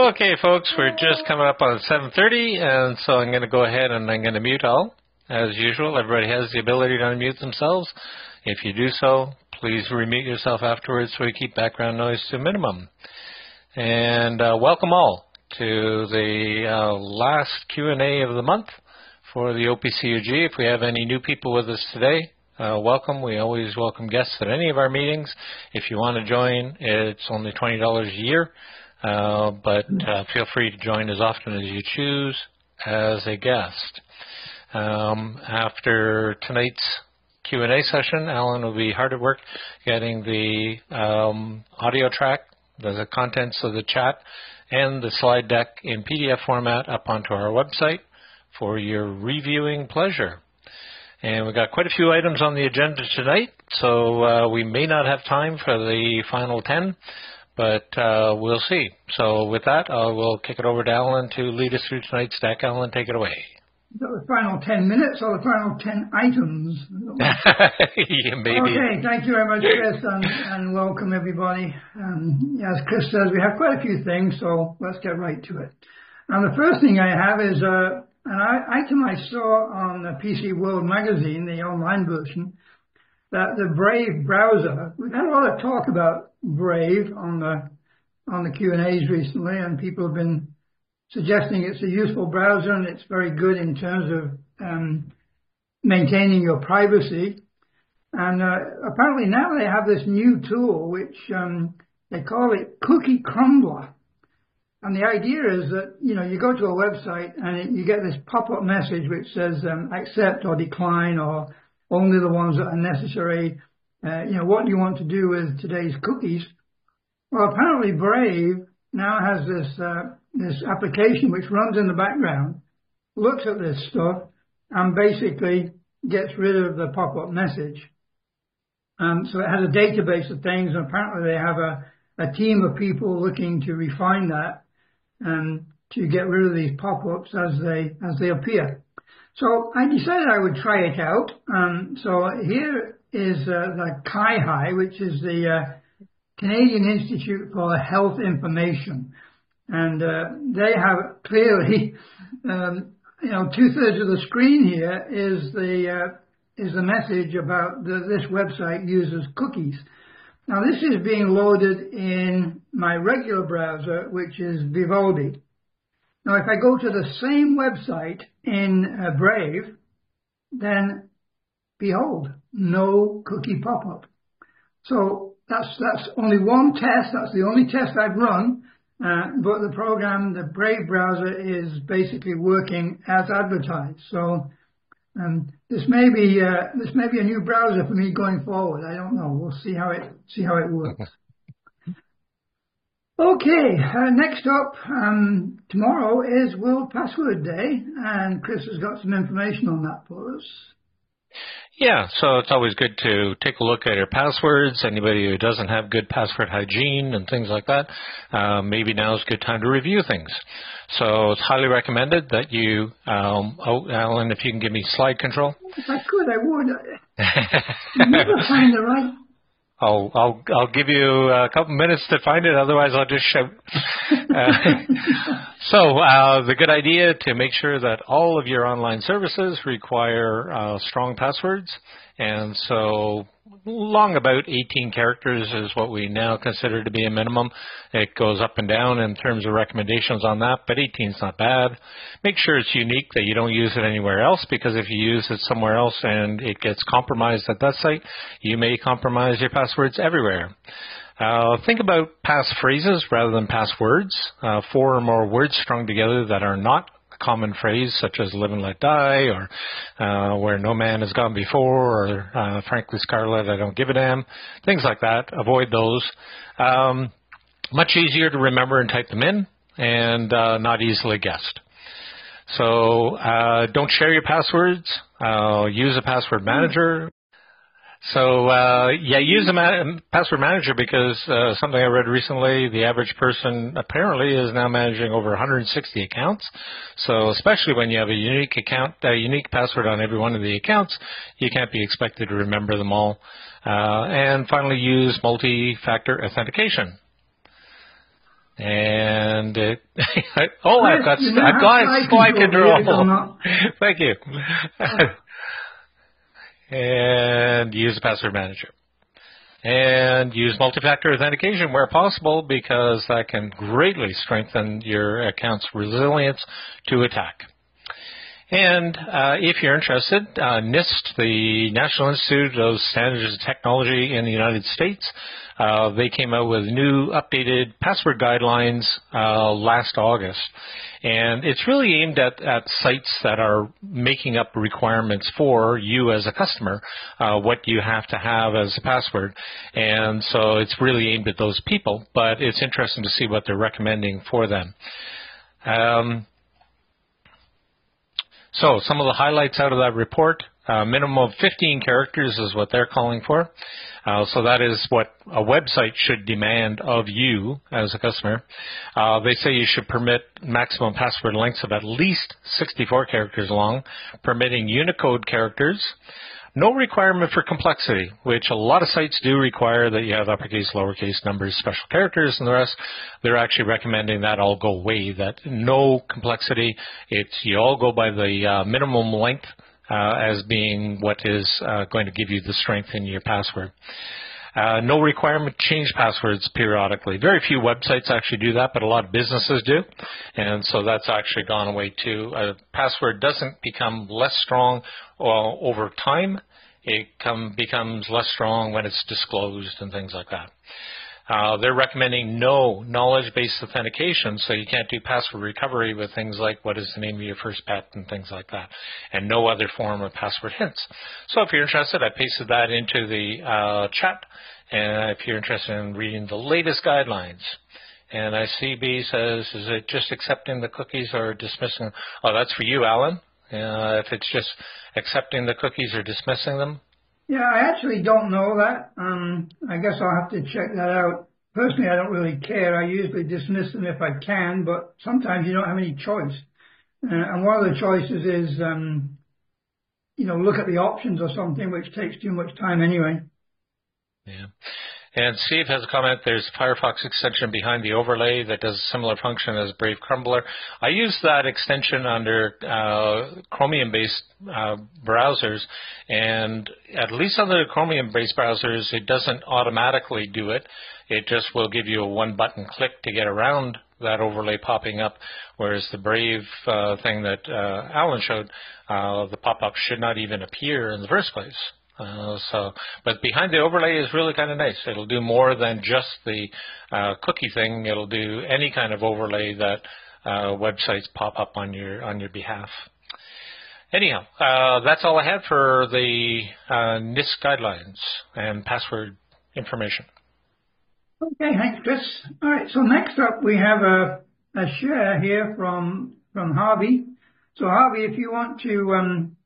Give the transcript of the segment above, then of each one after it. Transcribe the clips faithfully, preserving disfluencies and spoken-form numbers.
Okay, folks, we're just coming up on seven thirty, and so I'm going to go ahead and I'm going to mute all. As usual, everybody has the ability to unmute themselves. If you do so, please remute yourself afterwards so we keep background noise to a minimum. And uh, welcome all to the uh, last Q and A of the month for the O P C U G. If we have any new people with us today, uh, welcome. We always welcome guests at any of our meetings. If you want to join, it's only twenty dollars a year. Uh, but uh, feel free to join as often as you choose as a guest. Um, after tonight's Q and A session, Alan will be hard at work getting the um, audio track, the contents of the chat, and the slide deck in P D F format up onto our website for your reviewing pleasure. And we've got quite a few items on the agenda tonight, so uh, we may not have time for the final ten. But uh, we'll see. So with that, I will kick it over to Alan to lead us through tonight's deck. Alan, take it away. The final ten minutes or the final ten items? Yeah, maybe. Okay, thank you very much, Chris, and, and welcome everybody. Um, as Chris says, we have quite a few things, so let's get right to it. Now, the first thing I have is uh, an item I saw on the P C World magazine, the online version, that the Brave browser, we've had a lot of talk about Brave on the on the Q and A's recently, and people have been suggesting it's a useful browser and it's very good in terms of um, maintaining your privacy. And uh, apparently now they have this new tool which um, they call it Cookie Crumbler. And the idea is that, you know, you go to a website and it, you get this pop-up message which says um, accept or decline or only the ones that are necessary. Uh, you know, what do you want to do with today's cookies? Well, apparently Brave now has this uh, this application which runs in the background, looks at this stuff, and basically gets rid of the pop-up message. Um, so it has a database of things, and apparently they have a, a team of people looking to refine that and to get rid of these pop-ups as they as they appear. So I decided I would try it out. Um, so here is uh, the C I H I, which is the uh, Canadian Institute for Health Information. And uh, they have clearly, um, you know, two-thirds of the screen here is the uh, is the message about the, this website uses cookies. Now, this is being loaded in my regular browser, which is Vivaldi. Now, if I go to the same website in uh, Brave, then behold, no cookie pop-up. So that's that's only one test. That's the only test I've run. Uh, but the program, the Brave browser, is basically working as advertised. So um, this may be uh, this may be a new browser for me going forward. I don't know. We'll see how it see how it works. Okay, uh, next up, um, tomorrow is World Password Day, and Chris has got some information on that for us. Yeah, so it's always good to take a look at your passwords. Anybody who doesn't have good password hygiene and things like that, uh, maybe now is a good time to review things. So it's highly recommended that you, um, oh, Alan, if you can give me slide control. If I could, I would. I never find the right... I'll I'll I'll give you a couple minutes to find it. Otherwise, I'll just shout. uh, so uh, the good idea to make sure that all of your online services require uh, strong passwords, and so long about eighteen characters is what we now consider to be a minimum. It goes up and down in terms of recommendations on that, but eighteen is not bad. Make sure it's unique, that you don't use it anywhere else, because if you use it somewhere else and it gets compromised at that site, you may compromise your passwords everywhere. Uh, think about passphrases rather than passwords. Uh, four or more words strung together that are not a common phrase, such as live and let die, or uh, where no man has gone before, or uh, frankly, Scarlet, I don't give a damn. Things like that. Avoid those. Um, much easier to remember and type them in, and uh, not easily guessed. So uh, don't share your passwords. Uh, use a password manager. So, uh, yeah, use a ma- password manager because uh, something I read recently, the average person apparently is now managing over one hundred sixty accounts. So especially when you have a unique account, a unique password on every one of the accounts, you can't be expected to remember them all. Uh, and finally, use multi-factor authentication. And it, oh, I've got, Chris, I've got slide control. Thank you. And use the password manager. And use multi-factor authentication where possible, because that can greatly strengthen your account's resilience to attack. And uh, if you're interested, uh, NIST, the National Institute of Standards and Technology in the United States, uh, they came out with new updated password guidelines uh, last August. And it's really aimed at, at sites that are making up requirements for you as a customer, uh, what you have to have as a password. And so it's really aimed at those people, but it's interesting to see what they're recommending for them. Um, So some of the highlights out of that report, uh, minimum of fifteen characters is what they're calling for. Uh, so that is what a website should demand of you as a customer. Uh, they say you should permit maximum password lengths of at least sixty-four characters long, permitting Unicode characters. No requirement for complexity, which a lot of sites do require that you have uppercase, lowercase, numbers, special characters, and the rest. They're actually recommending that all go away, that no complexity. It's you all go by the uh, minimum length uh, as being what is uh, going to give you the strength in your password. Uh, no requirement to change passwords periodically. Very few websites actually do that, but a lot of businesses do. And so that's actually gone away too. A password doesn't become less strong uh, over time. It come, becomes less strong when it's disclosed and things like that. Uh, they're recommending no knowledge-based authentication, so you can't do password recovery with things like what is the name of your first pet and things like that, and no other form of password hints. So if you're interested, I pasted that into the uh, chat, and if you're interested in reading the latest guidelines. And I see B says, is it just accepting the cookies or dismissing them? Oh, that's for you, Alan. Uh, if it's just accepting the cookies or dismissing them. Yeah, I actually don't know that. Um, I guess I'll have to check that out. Personally, I don't really care. I usually dismiss them if I can, but sometimes you don't have any choice. Uh, and one of the choices is, um, you know, look at the options or something, which takes too much time anyway. Yeah. And Steve has a comment, there's a Firefox extension behind the overlay that does a similar function as Brave Crumbler. I use that extension under uh, Chromium-based uh, browsers, and at least on the Chromium-based browsers, it doesn't automatically do it. It just will give you a one-button click to get around that overlay popping up, whereas the Brave uh, thing that uh, Alan showed, uh, the pop-up should not even appear in the first place. Uh, so, but behind the overlay is really kind of nice. It'll do more than just the uh, cookie thing. It'll do any kind of overlay that uh, websites pop up on your on your behalf. Anyhow, uh, that's all I had for the uh, NIST guidelines and password information. Okay, thanks, Chris. All right, so next up we have a, a share here from from Harvey. So Harvey, if you want to um,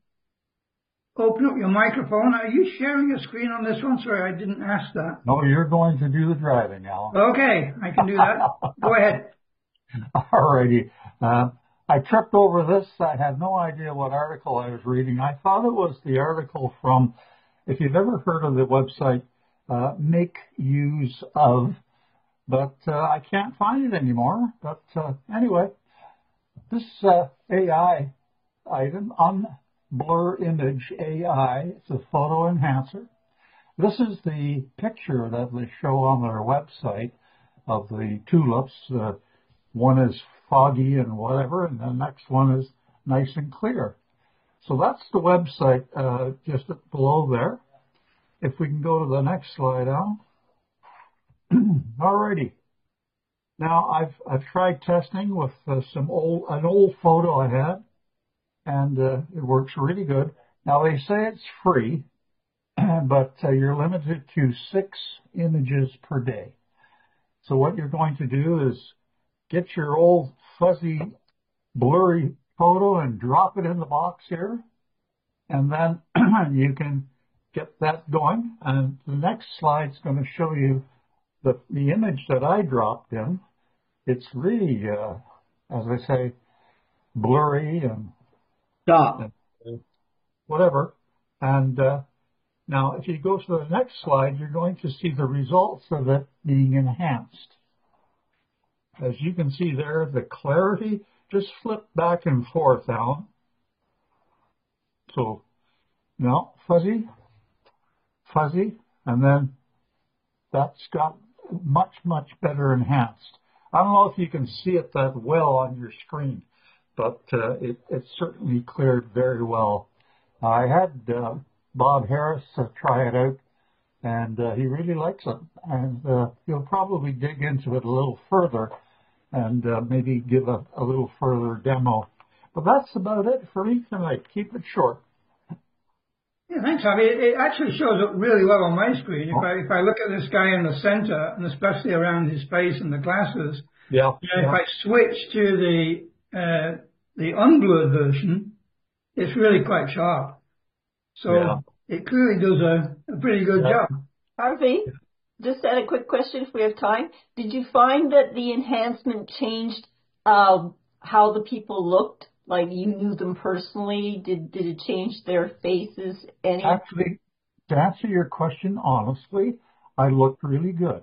open up your microphone. Are you sharing a screen on this one? Sorry, I didn't ask that. No, you're going to do the driving, Alan. Okay, I can do that. Go ahead. All righty. Uh, I tripped over this. I had no idea what article I was reading. I thought it was the article from, if you've ever heard of the website, uh, Make Use Of, but uh, I can't find it anymore. But uh, anyway, this uh, A I item on Blur Image A I. It's a photo enhancer. This is the picture that they show on their website of the tulips. Uh, one is foggy and whatever, and the next one is nice and clear. So that's the website uh, just below there. If we can go to the next slide, Al. Alrighty. Now I've I've tried testing with uh, some old an old photo I had. And uh, it works really good. Now, they say it's free, but uh, you're limited to six images per day. So what you're going to do is get your old fuzzy, blurry photo and drop it in the box here. And then you can get that going. And the next slide's going to show you the, the image that I dropped in. It's really, uh, as I say, blurry and Stop. whatever. And uh, now, if you go to the next slide, you're going to see the results of it being enhanced. as you can see there, the clarity just flipped back and forth, Alan. So now fuzzy, fuzzy, and then that's got much, much better enhanced. I don't know if you can see it that well on your screen, but uh, it, it certainly cleared very well. I had uh, Bob Harris uh, try it out, and uh, he really likes it. And uh, he'll probably dig into it a little further and uh, maybe give a, a little further demo. But that's about it for me tonight. Keep it short. Yeah, thanks, Harvey. It, it actually shows up really well on my screen. If I if I look at this guy in the center, and especially around his face and the glasses, yeah. you know, yeah. if I switch to the uh, the unblurred version, it's really quite sharp. So Yeah. it clearly does a, a pretty good Yeah. job. Harvey, just had a quick question if we have time. Did you find that the enhancement changed uh, how the people looked? Like you knew them personally? Did did it change their faces? Any? Actually, to answer your question honestly, I looked really good.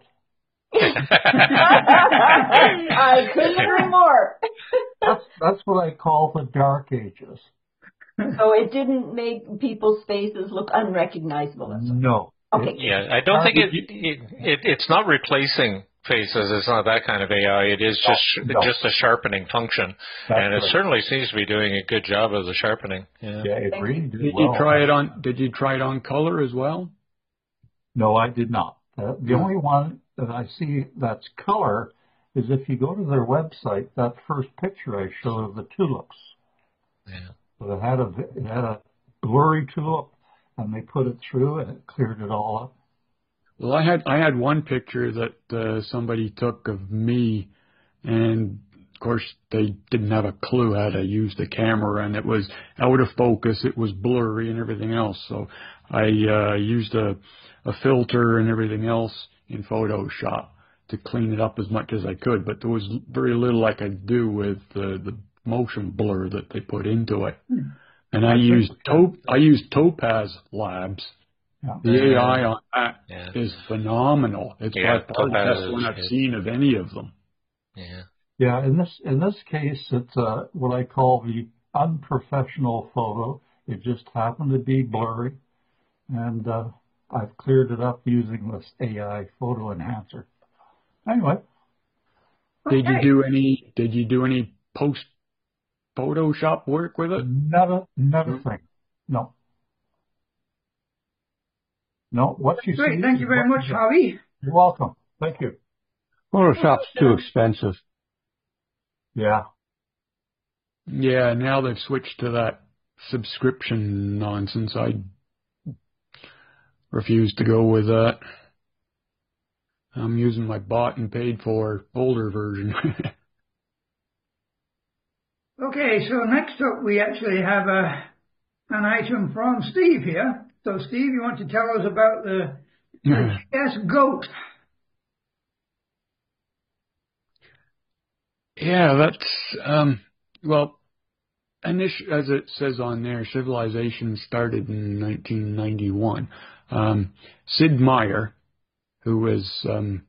I couldn't agree more. That's, that's what I call the dark ages. So it didn't make people's faces look unrecognizable. That's all. No. Okay. It- Yeah, I don't think it, it, it it's not replacing faces. It's not that kind of A I. It is just No. just a sharpening function, That's and it right. certainly seems to be doing a good job of the sharpening. Yeah. Yeah, it Thank really you. did Did well. you try it on? Did you try it on color as well? No, I did not. Uh, the Hmm. only one that I see that's color is if you go to their website, that first picture I showed of the tulips. Yeah. So it had a, it had a blurry tulip, and they put it through, and it cleared it all up. Well, I had I had one picture that uh, somebody took of me, and of course they didn't have a clue how to use the camera, and it was out of focus, it was blurry and everything else. So I uh, used a a filter and everything else in Photoshop to clean it up as much as I could, but there was very little I could do with the, the motion blur that they put into it. Hmm. And I used to- I used Topaz Labs. Yeah. The A I on that Yeah. is phenomenal. It's Yeah, by far the Topaz best one is I've good. seen of any of them. Yeah. Yeah, in this in this case, it's uh, what I call the unprofessional photo. It just happened to be blurry, and uh, I've cleared it up using this A I photo enhancer. Anyway, Did you Okay. do any? Did you do any post Photoshop work with it? not a not a Hmm. thing. No, no. What you Great. see? Thank is you very what much, you get. Harvey. You're welcome. Thank you. Photoshop's too expensive. Yeah. Yeah. Now they've switched to that subscription nonsense. I refuse to go with that. I'm using my bought and paid for older version. Okay, so next up we actually have a, an item from Steve here. So Steve, you want to tell us about the the G S Goat? Yeah, that's um, well, init- as it says on there, civilization started in nineteen ninety-one. Um, Sid Meier, who was um,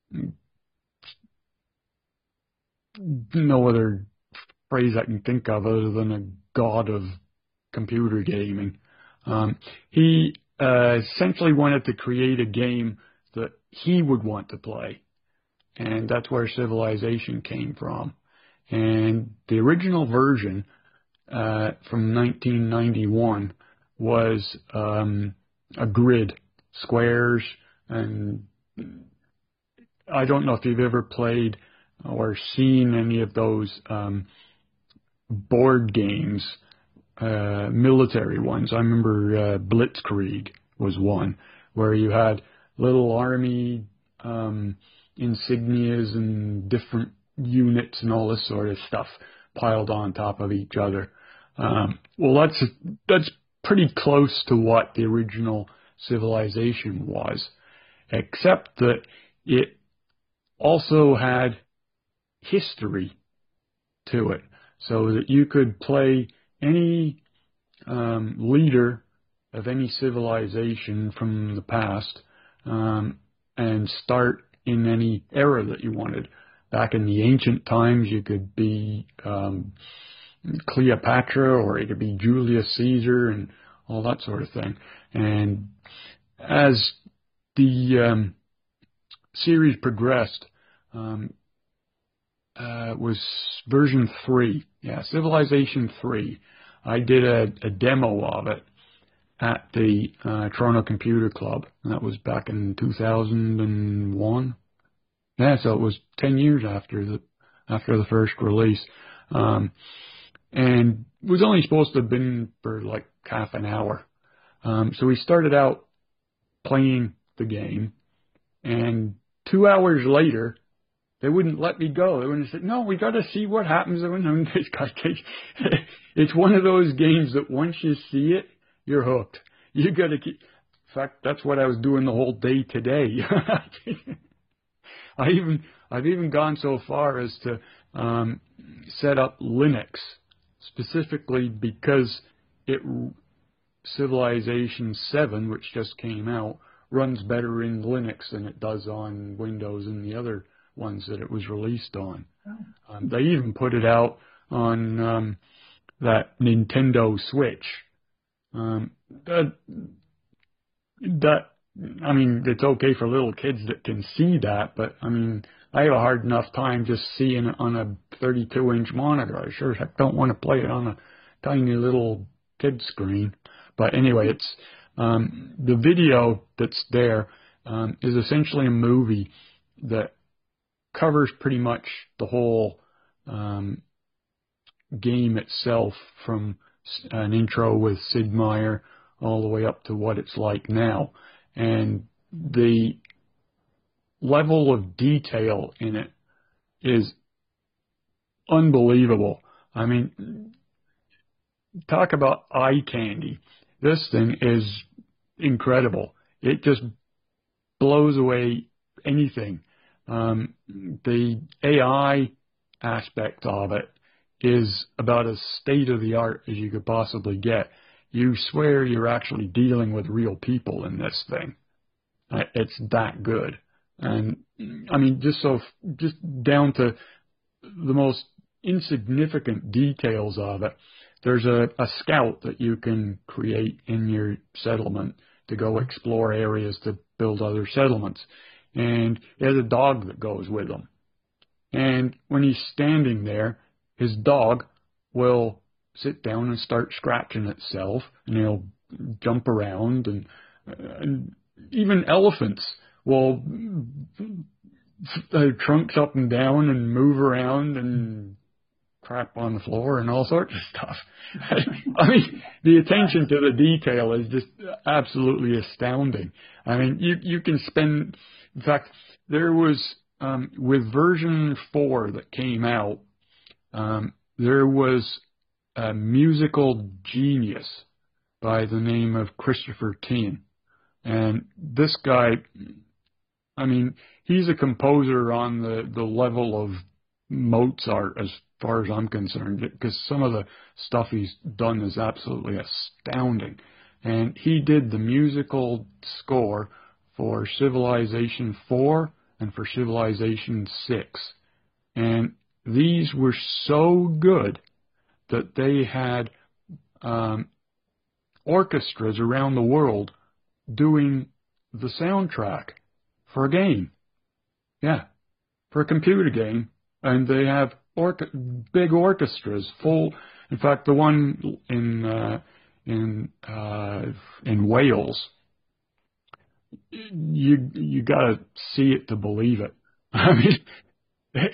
no other phrase I can think of other than a god of computer gaming, um, he uh, essentially wanted to create a game that he would want to play. And that's where Civilization came from. And the original version uh, from nineteen ninety-one was um, a grid, squares, and I don't know if you've ever played or seen any of those um, board games, uh, military ones. I remember uh, Blitzkrieg was one where you had little army um, insignias and different units and all this sort of stuff piled on top of each other. Um, well, that's that's pretty close to what the original Civilization was, except that it also had history to it, so that you could play any um, leader of any civilization from the past um, and start in any era that you wanted. back in the ancient times, you could be um, Cleopatra, or you could be Julius Caesar, and all that sort of thing. And as the um, series progressed, um, uh, was version three, yeah, Civilization three. I did a, a demo of it at the uh, Toronto Computer Club, and that was back in two thousand one. Yeah, so it was ten years after the after the first release, um, and it was only supposed to have been for like half an hour. Um, so we started out playing the game, and two hours later, they wouldn't let me go. They wouldn't say, "No, we got to see what happens." It's one of those games that once you see it, you're hooked. You got to keep. In fact, that's what I was doing the whole day today. I even I've even gone so far as to um, set up Linux specifically because it Civilization seven, which just came out, runs better in Linux than it does on Windows and the other ones that it was released on. Oh. Um, they even put it out on um, that Nintendo Switch. Um, that, that, I mean, it's okay for little kids that can see that, but I mean, I have a hard enough time just seeing it on a thirty-two inch monitor. I sure heck don't want to play it on a tiny little kid screen. But anyway, it's, um, the video that's there, um, is essentially a movie that covers pretty much the whole, um, game itself, from an intro with Sid Meier all the way up to what it's like now. And the level of detail in it is unbelievable. I mean, talk about eye candy. This thing is incredible. It just blows away anything. Um, the A I aspect of it is about as state-of-the-art as you could possibly get. You swear you're actually dealing with real people in this thing. Uh, it's that good. And, I mean, just so, just down to the most insignificant details of it. There's a, a scout that you can create in your settlement to go explore areas to build other settlements. And he has a dog that goes with him. And when he's standing there, his dog will sit down and start scratching itself, and he'll jump around, and, and even elephants will uh, trunks up and down and move around and crap on the floor and all sorts of stuff. I mean, the attention to the detail is just absolutely astounding. I mean, you you can spend, in fact, there was, um, with version four that came out, um, there was a musical genius by the name of Christopher Tin. And this guy, I mean, he's a composer on the, the level of Mozart as far as I'm concerned, because some of the stuff he's done is absolutely astounding. And he did the musical score for Civilization four and for Civilization six. And these were so good that they had um, orchestras around the world doing the soundtrack for a game. Yeah, for a computer game. And they have orca- big orchestras, full. In fact, the one in uh, in uh, in Wales, you you gotta see it to believe it. I mean, it,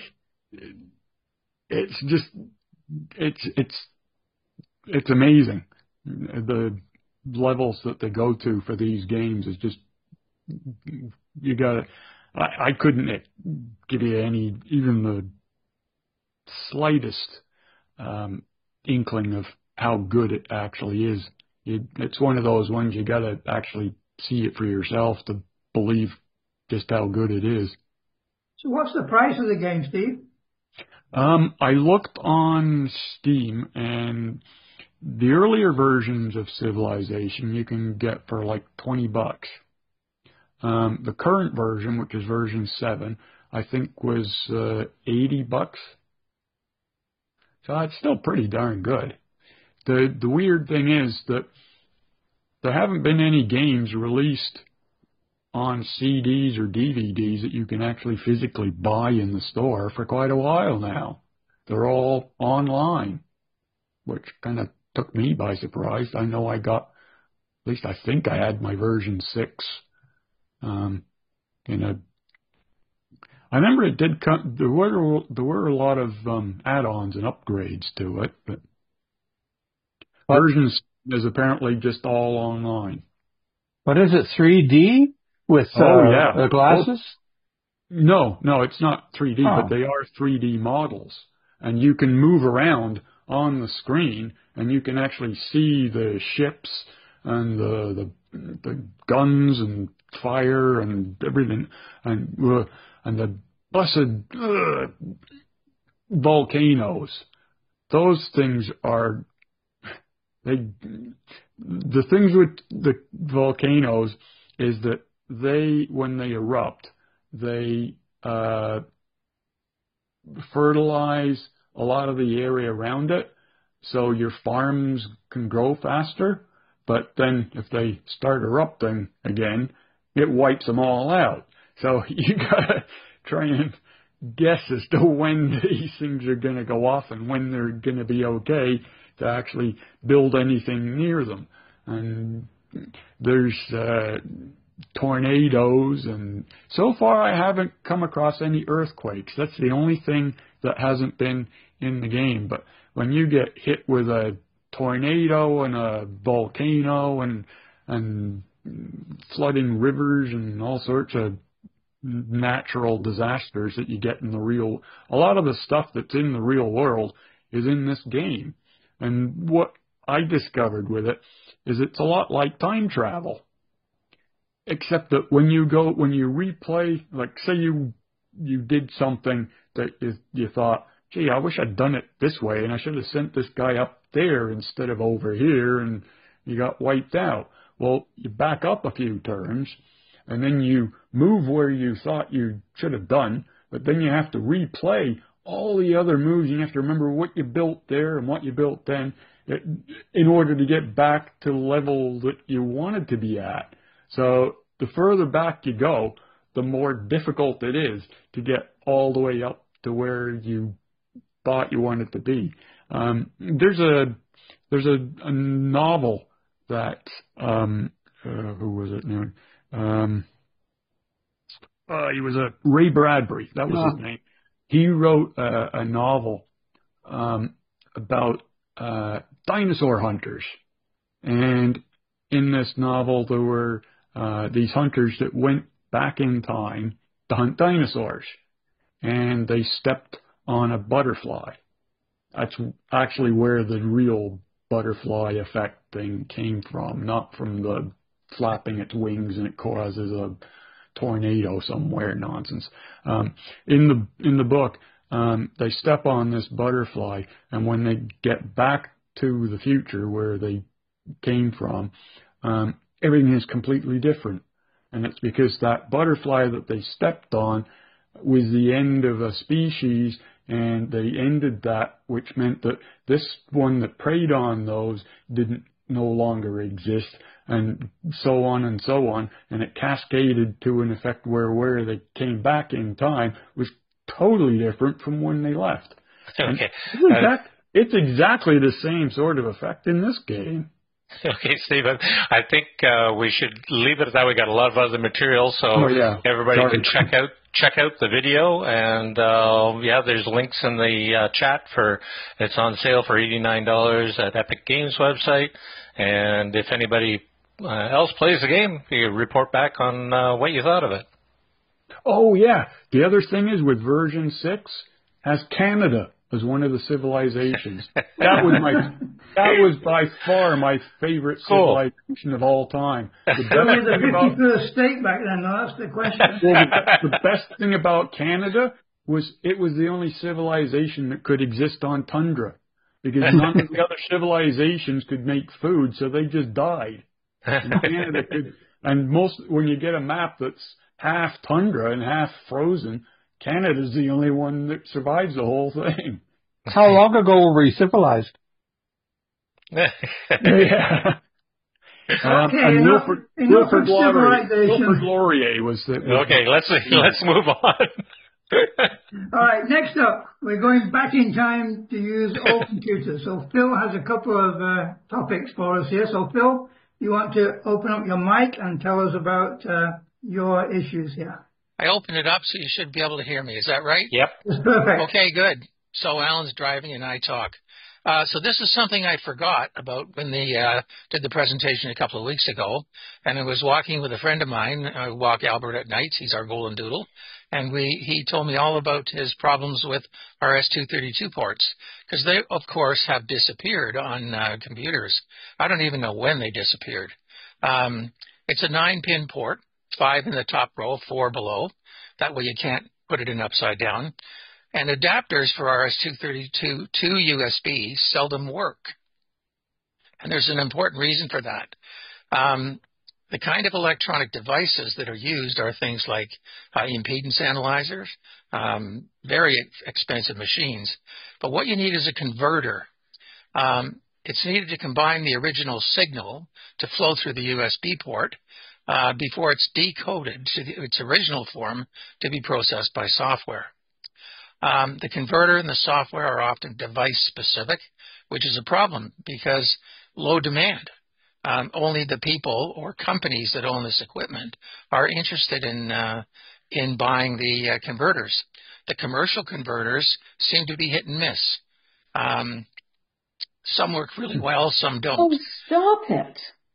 it's just it's it's it's amazing. The levels that they go to for these games is just, you gotta. I, I couldn't give you any, even the slightest um, inkling of how good it actually is. It, it's one of those ones you got to actually see it for yourself to believe just how good it is. So what's the price of the game, Steve? Um, I looked on Steam, and the earlier versions of Civilization you can get for like twenty bucks. Um, the current version, which is version seven, I think was uh, eighty bucks. So it's still pretty darn good. The the weird thing is that there haven't been any games released on C Ds or D V Ds that you can actually physically buy in the store for quite a while now. They're all online, which kind of took me by surprise. I know I got, at least I think I had my version six um, in a. I remember it did come. There were there were a lot of um, add-ons and upgrades to it, but version is apparently just all online. But is it three D with uh, oh, yeah. the glasses? No, no, it's not three D, oh. but they are three D models, and you can move around on the screen, and you can actually see the ships and the the, the guns and fire and everything, and uh, and the blessed uh, volcanoes. Those things are they. The things with the volcanoes is that they, when they erupt, they uh, fertilize a lot of the area around it, so your farms can grow faster. But then if they start erupting again, it wipes them all out. So you gotta try and guess as to when these things are going to go off and when they're going to be okay to actually build anything near them. And there's uh, tornadoes, and so far I haven't come across any earthquakes. That's the only thing that hasn't been in the game. But when you get hit with a tornado and a volcano and and flooding rivers and all sorts of natural disasters that you get in the real, a lot of the stuff that's in the real world is in this game. And what I discovered with it is it's a lot like time travel, except that when you go, when you replay, like say you you did something that you, you thought, gee, I wish I'd done it this way, and I should have sent this guy up there instead of over here, and you got wiped out. Well, you back up a few turns, and then you move where you thought you should have done, but then you have to replay all the other moves. You have to remember what you built there and what you built then in order to get back to the level that you wanted to be at. So the further back you go, the more difficult it is to get all the way up to where you thought you wanted to be. Um, there's a there's a, a novel that um, uh, who was it now? Um, uh, he was a Ray Bradbury. That was Oh. his name. He wrote a, a novel um, about uh, dinosaur hunters, and in this novel there were uh, these hunters that went back in time to hunt dinosaurs, and they stepped on a butterfly. That's actually where the real butterfly effect thing came from, not from the flapping its wings and it causes a tornado somewhere nonsense. Um, in the in the book, um, they step on this butterfly, and when they get back to the future where they came from, um, everything is completely different. And it's because that butterfly that they stepped on was the end of a species, and they ended that, which meant that this one that preyed on those didn't no longer exist, and so on and so on, and it cascaded to an effect where where they came back in time was totally different from when they left. Okay. And Uh, that, it's exactly the same sort of effect in this game. Okay, Stephen, I think uh, we should leave it at that. We got a lot of other material, so Oh, yeah. everybody Sorry. can check out check out the video. And uh, yeah, there's links in the uh, chat for it's on sale for eighty-nine dollars at Epic Games website. And if anybody uh, else plays the game, you can report back on uh, what you thought of it. Oh, yeah. The other thing is with version six has Canada as one of the civilizations. That was my, that was by far my favorite Cool. civilization of all time. The best Only the thing about, fifty-first state back then, though, that's the question. well, the, the best thing about Canada was it was the only civilization that could exist on tundra, because none of the other civilizations could make food, so they just died. And Canada could, and most when you get a map that's half tundra and half frozen, Canada's the only one that survives the whole thing. How long ago were we civilized? Yeah. Okay, Um, and enough, Wilfrid, enough Wilfrid of Laurier, civilization. Wilfrid Laurier was the. Was Okay, let's let's move on. All right, next up, we're going back in time to use old computers. So Phil has a couple of uh, topics for us here. So Phil, you want to open up your mic and tell us about uh, your issues here? I opened it up, so you should be able to hear me. Is that right? Yep. That's perfect. Okay, good. So Alan's driving and I talk. Uh, so this is something I forgot about when they uh, did the presentation a couple of weeks ago. And I was walking with a friend of mine. I walk Albert at nights. He's our golden doodle. And we he told me all about his problems with R S two thirty-two ports, because they, of course, have disappeared on uh, computers. I don't even know when they disappeared. Um, it's a nine-pin port, five in the top row, four below. That way you can't put it in upside down. And adapters for R S two thirty-two to U S B seldom work. And there's an important reason for that. Um, the kind of electronic devices that are used are things like uh, impedance analyzers, um, very expensive machines. But what you need is a converter. Um, it's needed to combine the original signal to flow through the U S B port uh, before it's decoded to the, its original form to be processed by software. Um, the converter and the software are often device-specific, which is a problem because low demand. Um, only the people or companies that own this equipment are interested in uh, in buying the uh, converters. The commercial converters seem to be hit and miss. Um, some work really well, some don't. Oh, stop it.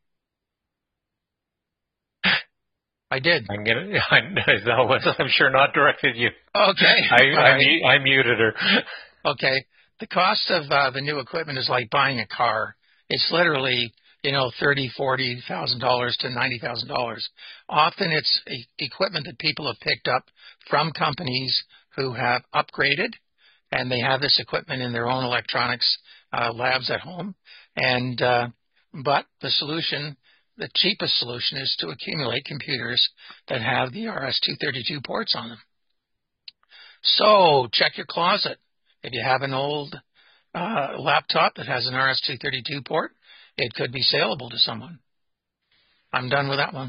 I did. I'm gonna. I, that was, I'm sure not directed at you. Okay. I, I, right. I muted her. Okay. The cost of uh, the new equipment is like buying a car. It's literally, you know, thirty, forty thousand dollars to ninety thousand dollars. Often it's a, equipment that people have picked up from companies who have upgraded, and they have this equipment in their own electronics uh, labs at home. And uh, but the solution. The cheapest solution is to accumulate computers that have the R S two thirty-two ports on them. So check your closet. If you have an old uh, laptop that has an R S two thirty-two port, it could be saleable to someone. I'm done with that one.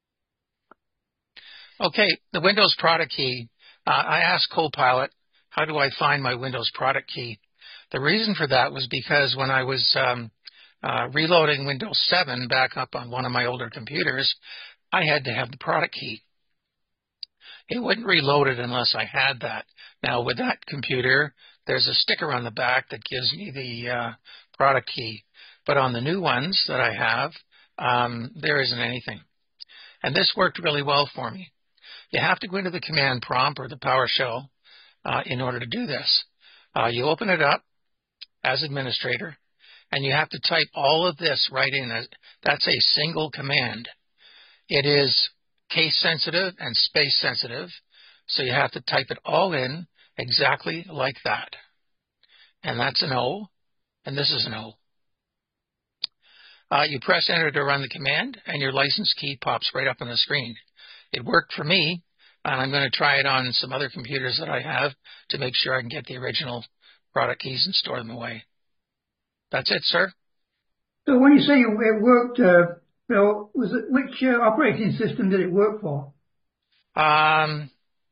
Okay, the Windows product key. Uh, I asked Copilot, how do I find my Windows product key? The reason for that was because when I was um, Uh, reloading Windows seven back up on one of my older computers, I had to have the product key. It wouldn't reload it unless I had that. Now, with that computer, there's a sticker on the back that gives me the uh, product key. But on the new ones that I have, um, there isn't anything. And this worked really well for me. You have to go into the command prompt or the PowerShell uh, in order to do this. Uh, you open it up as administrator, and you have to type all of this right in. That's a single command. It is case sensitive and space sensitive, so you have to type it all in exactly like that. And that's an O, and this is an O. Uh, you press enter to run the command, and your license key pops right up on the screen. It worked for me, and I'm going to try it on some other computers that I have to make sure I can get the original product keys and store them away. That's it, sir. So when you say it worked, uh, Bill, was it, which uh, operating system did it work for? Um,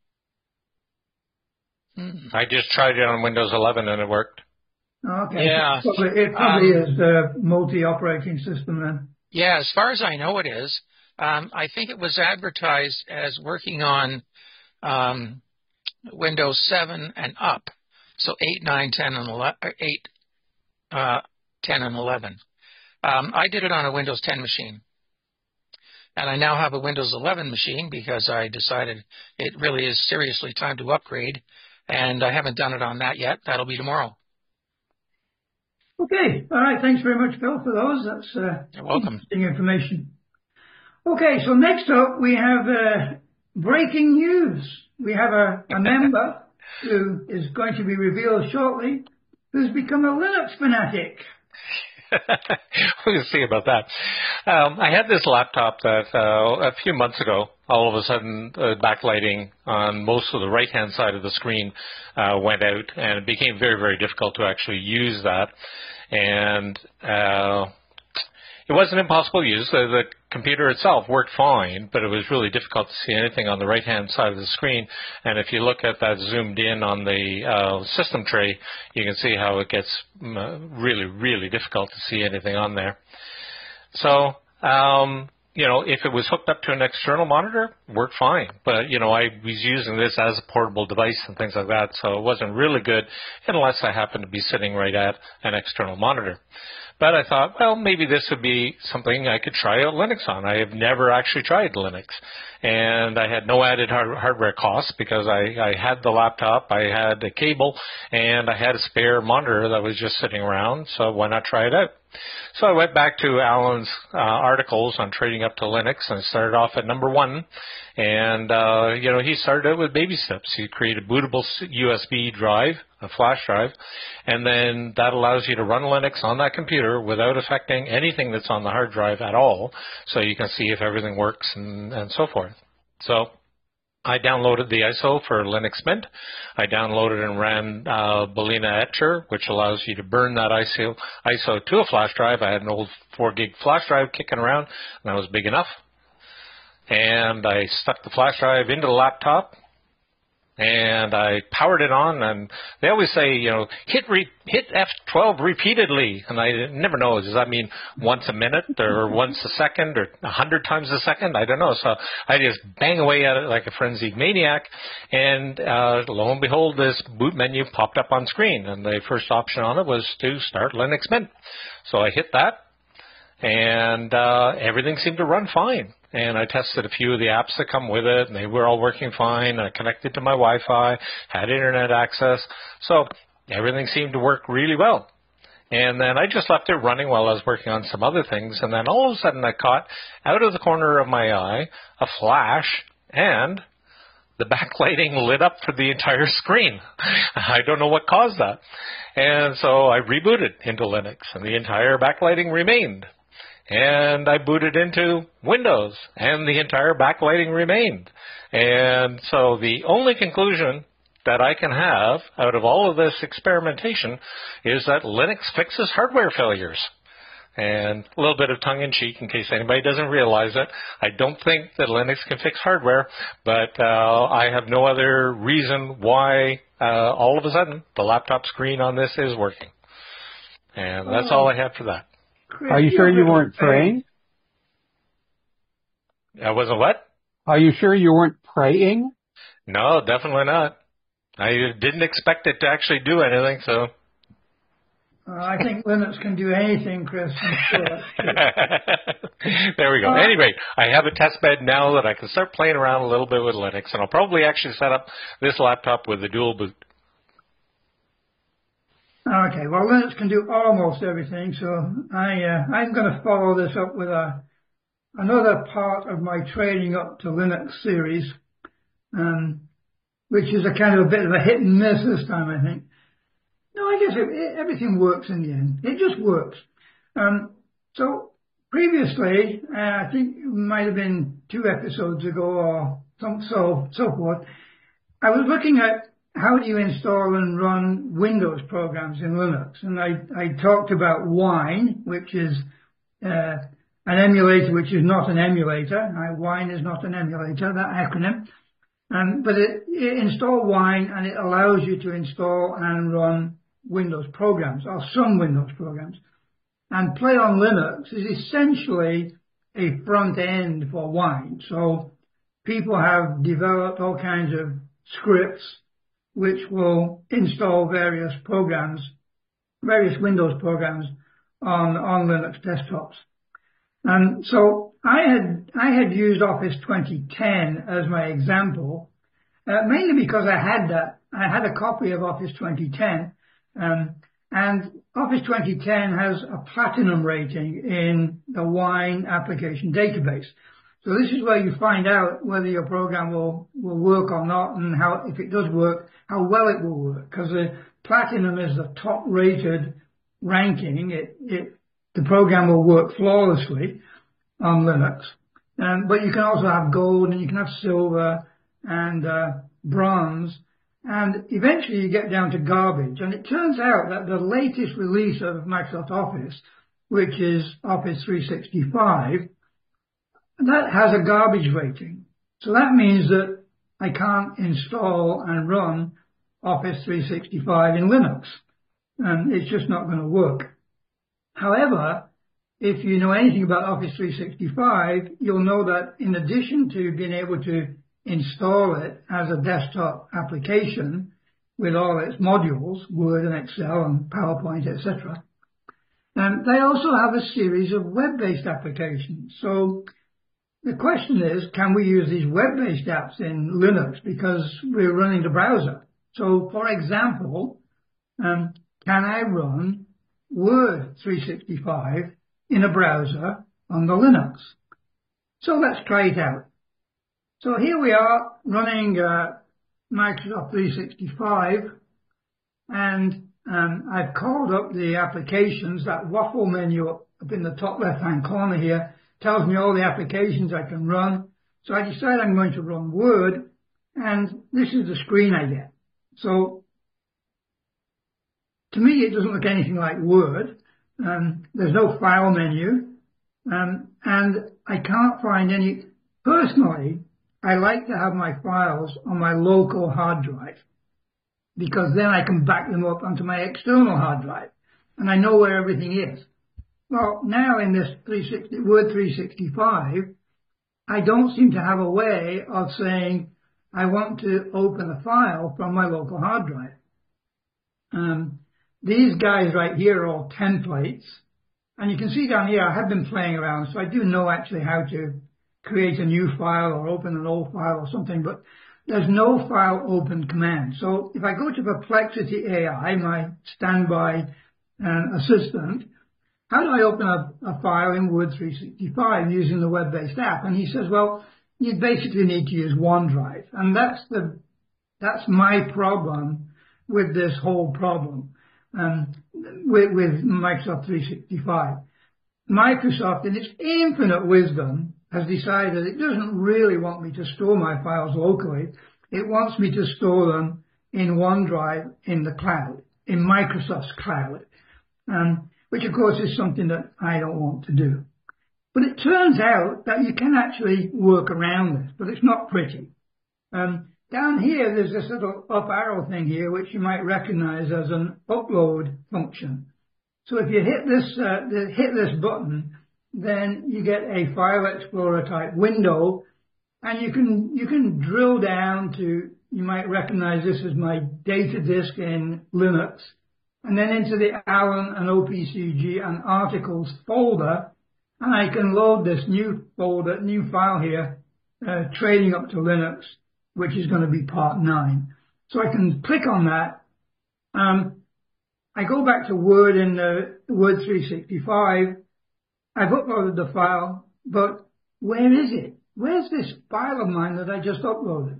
I just tried it on Windows eleven and it worked. Okay. Yeah. It probably, it probably um, is the multi-operating system then. Yeah, as far as I know it is. Um, I think it was advertised as working on um, Windows seven and up. So eight, nine, ten, and eleven, eight, uh, ten, and eleven. Um, I did it on a Windows ten machine. And I now have a Windows eleven machine because I decided it really is seriously time to upgrade. And I haven't done it on that yet. That'll be tomorrow. Okay. All right. Thanks very much, Bill, for those. That's uh, You're welcome. interesting information. Okay. So next up, we have uh, breaking news. We have a, a member who is going to be revealed shortly who's become a Linux fanatic. We'll see about that. um, I had this laptop that uh, a few months ago, all of a sudden, uh, backlighting on most of the right-hand side of the screen uh, went out, and it became very, very difficult to actually use that. And uh, it wasn't impossible to use. The, the computer itself worked fine, but it was really difficult to see anything on the right-hand side of the screen. And if you look at that zoomed in on the uh, system tray, you can see how it gets really, really difficult to see anything on there. So, um, you know, if it was hooked up to an external monitor, worked fine. But, you know, I was using this as a portable device and things like that, so it wasn't really good unless I happened to be sitting right at an external monitor. But I thought, well, maybe this would be something I could try out Linux on. I have never actually tried Linux. And I had no added hard- hardware costs because I, I had the laptop, I had a cable, and I had a spare monitor that was just sitting around, so why not try it out? So I went back to Alan's uh, articles on trading up to Linux and started off at number one. And, uh, you know, he started out with baby steps. He created a bootable U S B drive, a flash drive, and then that allows you to run Linux on that computer without affecting anything that's on the hard drive at all, so you can see if everything works and, and so forth. So I downloaded the I S O for Linux Mint. I downloaded and ran uh, Balena Etcher, which allows you to burn that I S O, I S O to a flash drive. I had an old four gig flash drive kicking around, and that was big enough. And I stuck the flash drive into the laptop, and I powered it on. And they always say, you know, hit re- hit F twelve repeatedly. And I never know, does that mean once a minute or once a second or a hundred times a second? I don't know. So I just bang away at it like a frenzied maniac. And uh, lo and behold, this boot menu popped up on screen. And the first option on it was to start Linux Mint. So I hit that, and uh, everything seemed to run fine. And I tested a few of the apps that come with it, and they were all working fine. I connected to my Wi-Fi, had internet access, so everything seemed to work really well. And then I just left it running while I was working on some other things, and then all of a sudden I caught, out of the corner of my eye, a flash, and the backlighting lit up for the entire screen. I don't know what caused that. And so I rebooted into Linux, and the entire backlighting remained. And I booted into Windows, and the entire backlighting remained. And so the only conclusion that I can have out of all of this experimentation is that Linux fixes hardware failures. And a little bit of tongue-in-cheek in case anybody doesn't realize it. I don't think that Linux can fix hardware, but uh, I have no other reason why uh, all of a sudden the laptop screen on this is working. And that's all I have for that. Are you sure you weren't praying? I wasn't what? Are you sure you weren't praying? No, definitely not. I didn't expect it to actually do anything, so. Uh, I think Linux can do anything, Chris. I'm sure. There we go. Uh, anyway, I have a test bed now that I can start playing around a little bit with Linux, and I'll probably actually set up this laptop with a dual boot. Okay, well, Linux can do almost everything, so I, uh, I'm going to follow this up with a, another part of my trading up to Linux series, um, which is a kind of a bit of a hit and miss this time, I think. No, I guess it, it, everything works in the end. It just works. Um, so previously, uh, I think it might have been two episodes ago or some, so, so forth, I was looking at how do you install and run Windows programs in Linux? And I, I talked about Wine, which is uh, an emulator which is not an emulator. Uh, Wine is not an emulator, that acronym. Um, but it, it install Wine, and it allows you to install and run Windows programs, or some Windows programs. And Play on Linux is essentially a front end for Wine. So people have developed all kinds of scripts which will install various programs, various Windows programs on, on Linux desktops. And so I had, I had used Office twenty ten as my example, uh, mainly because I had that, I had a copy of Office twenty ten, um, and Office twenty ten has a platinum rating in the Wine application database. So this is where you find out whether your program will, will work or not, and how, if it does work, how well it will work. Because the platinum is the top rated ranking. It, it, the program will work flawlessly. on Linux. Um, but you can also have gold, and you can have silver and uh, bronze. And eventually you get down to garbage. And it turns out that the latest release of Microsoft Office, which is Office three sixty-five, that has a garbage rating. So that means that I can't install and run Office three sixty-five in Linux. And it's just not going to work. However, if you know anything about Office three sixty-five, you'll know that in addition to being able to install it as a desktop application with all its modules, Word and Excel and PowerPoint, et cetera, and they also have a series of web-based applications. So the question is, can we use these web-based apps in Linux because we're running the browser? So, for example, um, can I run Word three sixty-five in a browser on the Linux? So let's try it out. So here we are running uh, Microsoft three sixty-five, and um, I've called up the applications. That waffle menu up in the top left-hand corner here tells me all the applications I can run. So I decide I'm going to run Word, and this is the screen I get. So to me, it doesn't look anything like Word. Um, there's no file menu, um, and I can't find any. Personally, I like to have my files on my local hard drive because then I can back them up onto my external hard drive, and I know where everything is. Well, now in this Word three sixty-five, I don't seem to have a way of saying I want to open a file from my local hard drive. Um, these guys right here are all templates, and you can see down here I have been playing around, so I do know actually how to create a new file or open an old file or something, but there's no file open command. So if I go to Perplexity A I, my standby uh, assistant, how do I open a, a file in Word three sixty-five using the web-based app? And he says, well, you basically need to use OneDrive. And that's the that's my problem with this whole problem um, with, with Microsoft three sixty-five. Microsoft, in its infinite wisdom, has decided it doesn't really want me to store my files locally. It wants me to store them in OneDrive in the cloud, in Microsoft's cloud, um, which of course is something that I don't want to do. But it turns out that you can actually work around this, but it's not pretty. Um, down here, there's this little up arrow thing here, which you might recognize as an upload function. So if you hit this, uh, hit this button, then you get a File Explorer type window, and you can you can drill down to, you might recognize this as my data disk in Linux, and then into the Allen and O P C G and articles folder, and I can load this new folder, new file here, uh, trading up to Linux, which is going to be part nine. So I can click on that. Um, I go back to Word in the Word three sixty-five. I've uploaded the file, but where is it? Where's this file of mine that I just uploaded?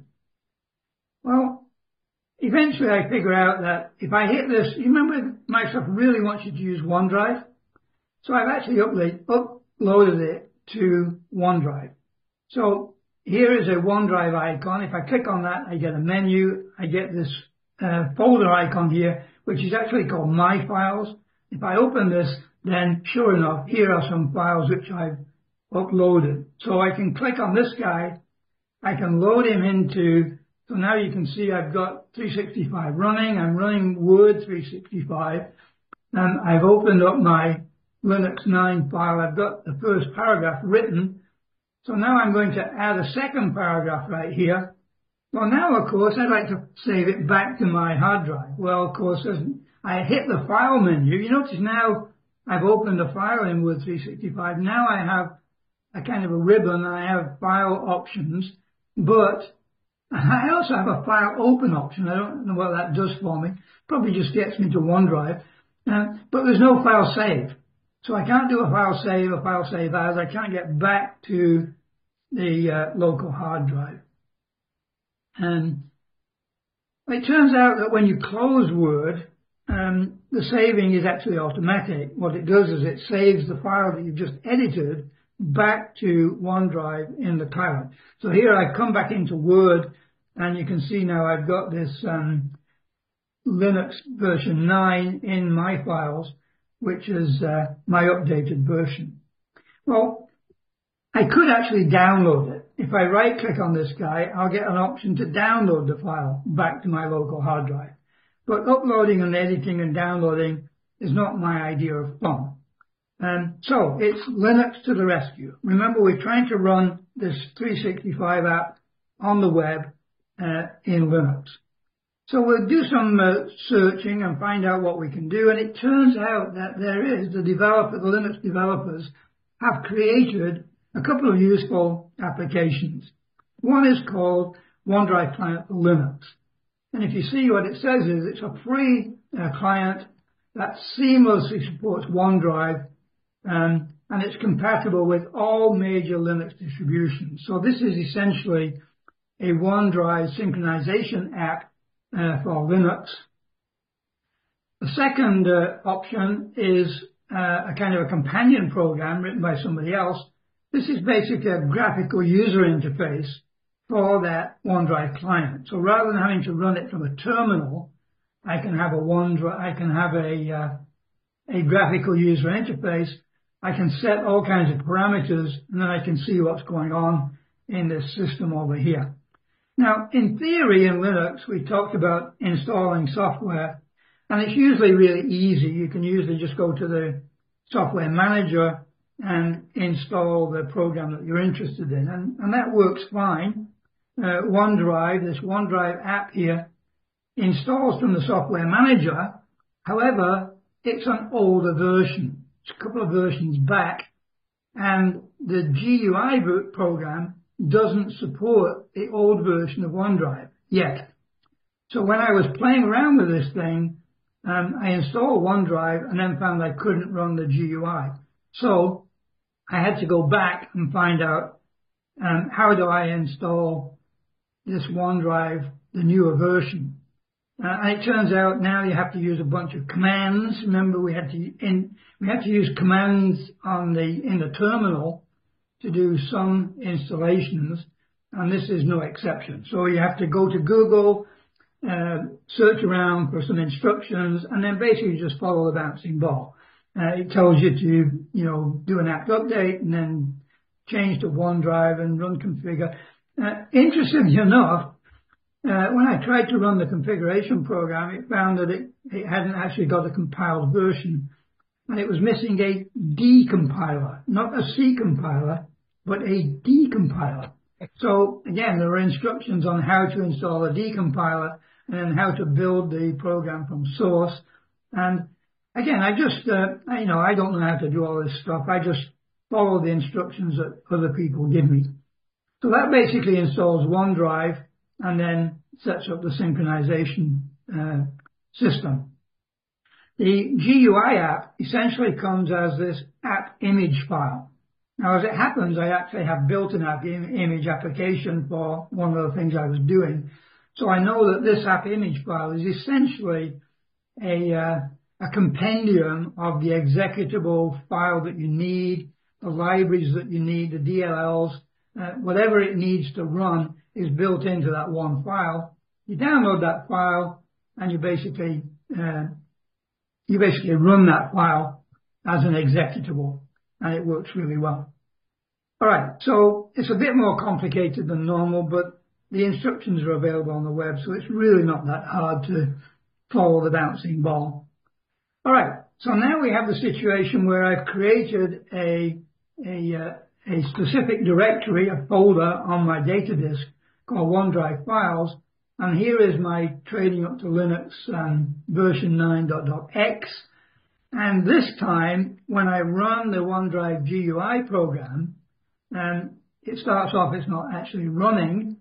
Well, eventually I figure out that if I hit this, you remember Microsoft really wants you to use OneDrive? So I've actually upload, uploaded it to OneDrive. So here is a OneDrive icon. If I click on that, I get a menu. I get this uh, folder icon here, which is actually called My Files. If I open this, then sure enough, here are some files which I've uploaded. So I can click on this guy. I can load him into, so now you can see I've got three sixty-five running. I'm running Word three sixty-five. And I've opened up my Linux nine file. I've got the first paragraph written. So now I'm going to add a second paragraph right here. Well, now, of course, I'd like to save it back to my hard drive. Well, of course, as I hit the file menu, you notice now I've opened a file in Word three sixty-five. Now I have a kind of a ribbon, and I have file options, but I also have a file open option. I don't know what that does for me. Probably just gets me to OneDrive. Uh, but there's no file save. So I can't do a file save, a file save as. I can't get back to the uh, local hard drive. And it turns out that when you close Word, um, the saving is actually automatic. What it does is it saves the file that you've just edited back to OneDrive in the cloud. So here I come back into Word, and you can see now I've got this um, Linux version nine in my files, which is uh, my updated version. Well, I could actually download it. If I right click on this guy, I'll get an option to download the file back to my local hard drive. But uploading and editing and downloading is not my idea of fun. Um, so it's Linux to the rescue. Remember, we're trying to run this three sixty-five app on the web uh, in Linux. So we'll do some uh, searching and find out what we can do. And it turns out that there is, the developer, the Linux developers have created a couple of useful applications. One is called OneDrive Client for Linux. And if you see what it says is it's a free uh, client that seamlessly supports OneDrive, um, and it's compatible with all major Linux distributions. So this is essentially a OneDrive synchronization app uh, for Linux. The second uh, option is uh, a kind of a companion program written by somebody else. This is basically a graphical user interface for that OneDrive client. So rather than having to run it from a terminal, I can have a OneDrive, I can have a uh, a graphical user interface. I can set all kinds of parameters, and then I can see what's going on in this system over here. Now, in theory, in Linux, we talked about installing software, and it's usually really easy. You can usually just go to the software manager and install the program that you're interested in. And, and that works fine. Uh, OneDrive, this OneDrive app here, installs from the software manager. However, it's an older version. It's a couple of versions back. And the G U I program doesn't support the old version of OneDrive yet. So when I was playing around with this thing, um, I installed OneDrive and then found I couldn't run the G U I. So I had to go back and find out um, how do I install this OneDrive, the newer version. Uh, and it turns out now you have to use a bunch of commands. Remember, we had to in, we had to use commands on the in the terminal to do some installations, and this is no exception. So you have to go to Google, uh, search around for some instructions, and then basically just follow the bouncing ball. Uh, it tells you to, you know, do an apt update and then change to OneDrive and run configure. Uh, interestingly enough, uh, when I tried to run the configuration program, it found that it, it hadn't actually got a compiled version, and it was missing a decompiler, not a C compiler, but a decompiler. So again, there were instructions on how to install a decompiler and then how to build the program from source. And again, I just, uh, you know, I don't know how to do all this stuff. I just follow the instructions that other people give me. So that basically installs OneDrive and then sets up the synchronization uh, system. The G U I app essentially comes as this app image file. Now, as it happens, I actually have built an app im- image application for one of the things I was doing. So I know that this app image file is essentially a, uh, a compendium of the executable file that you need, the libraries that you need, the D L Ls, uh, whatever it needs to run is built into that one file. You download that file and you basically, uh, you basically run that file as an executable, and it works really well. All right, so it's a bit more complicated than normal, but the instructions are available on the web, so it's really not that hard to follow the bouncing ball. All right, so now we have the situation where I've created a, a, uh, a specific directory, a folder on my data disk called OneDrive Files, and here is my trading up to Linux um, version nine dot dot x. And this time, when I run the OneDrive G U I program, and it starts off, it's not actually running.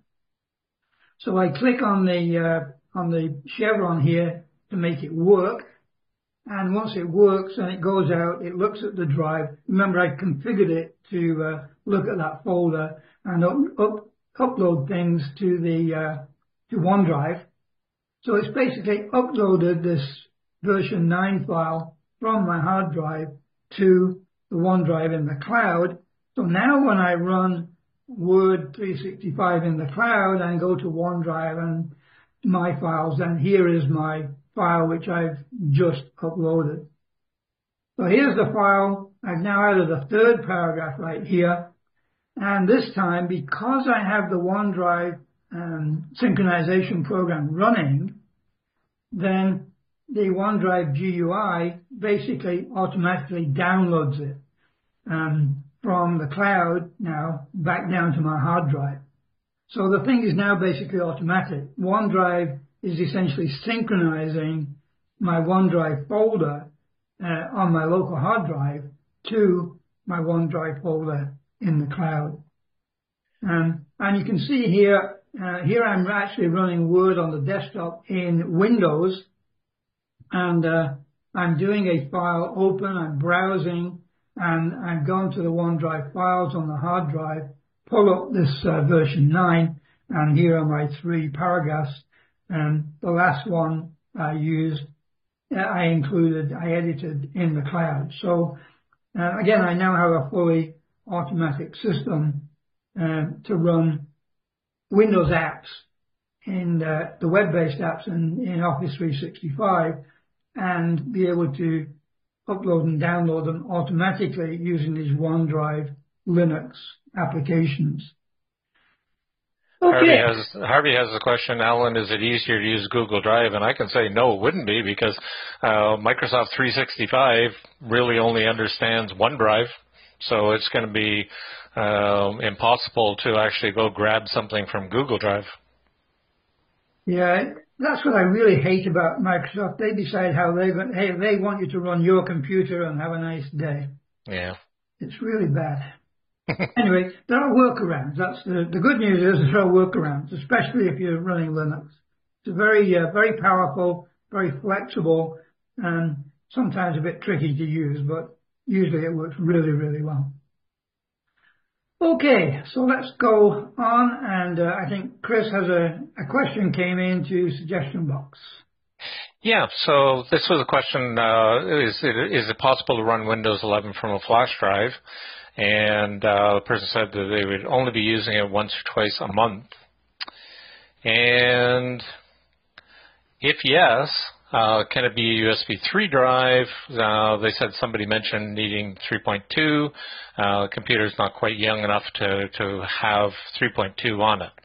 So I click on the uh, on the chevron here to make it work. And once it works and it goes out, it looks at the drive. Remember, I configured it to uh, look at that folder and up, up, upload things to the uh, to OneDrive. So it's basically uploaded this version nine file from my hard drive to the OneDrive in the cloud, So now when I run Word three sixty-five in the cloud and go to OneDrive and my files, then here is my file which I've just uploaded. So here's the file. I've now added a third paragraph right here. And this time, because I have the OneDrive um, synchronization program running, then the OneDrive G U I basically automatically downloads it um, from the cloud now back down to my hard drive. So the thing is now basically automatic. OneDrive is essentially synchronizing my OneDrive folder uh, on my local hard drive to my OneDrive folder in the cloud. Um, and you can see here, uh, here I'm actually running Word on the desktop in Windows, and uh, I'm doing a file open, I'm browsing, and I've gone to the OneDrive files on the hard drive, pull up this uh, version nine, and here are my three paragraphs. And the last one I used, I included, I edited in the cloud. So uh, again, I now have a fully automatic system uh, to run Windows apps in uh, the web-based apps in, in Office three sixty-five and be able to upload and download them automatically using these OneDrive Linux applications. Okay. Harvey has, Harvey has a question, Alan, is it easier to use Google Drive? And I can say no, it wouldn't be, because uh, Microsoft three sixty-five really only understands OneDrive. So it's going to be um, impossible to actually go grab something from Google Drive. Yeah, that's what I really hate about Microsoft. They decide how they hey, they want you to run your computer and have a nice day. Yeah. It's really bad. Anyway, there are workarounds. That's the, the good news is there are workarounds, especially if you're running Linux. It's very, uh, very powerful, very flexible, and sometimes a bit tricky to use, but usually it works really, really well. Okay, so let's go on, and uh, I think Chris has a, a question came into suggestion box. Yeah, so this was a question, uh, is, it, is it possible to run Windows eleven from a flash drive? And uh, the person said that they would only be using it once or twice a month. And if yes, uh, can it be a U S B three drive? Uh, they said somebody mentioned needing three point two. Uh, the computer's not quite young enough to, to have three point two on it.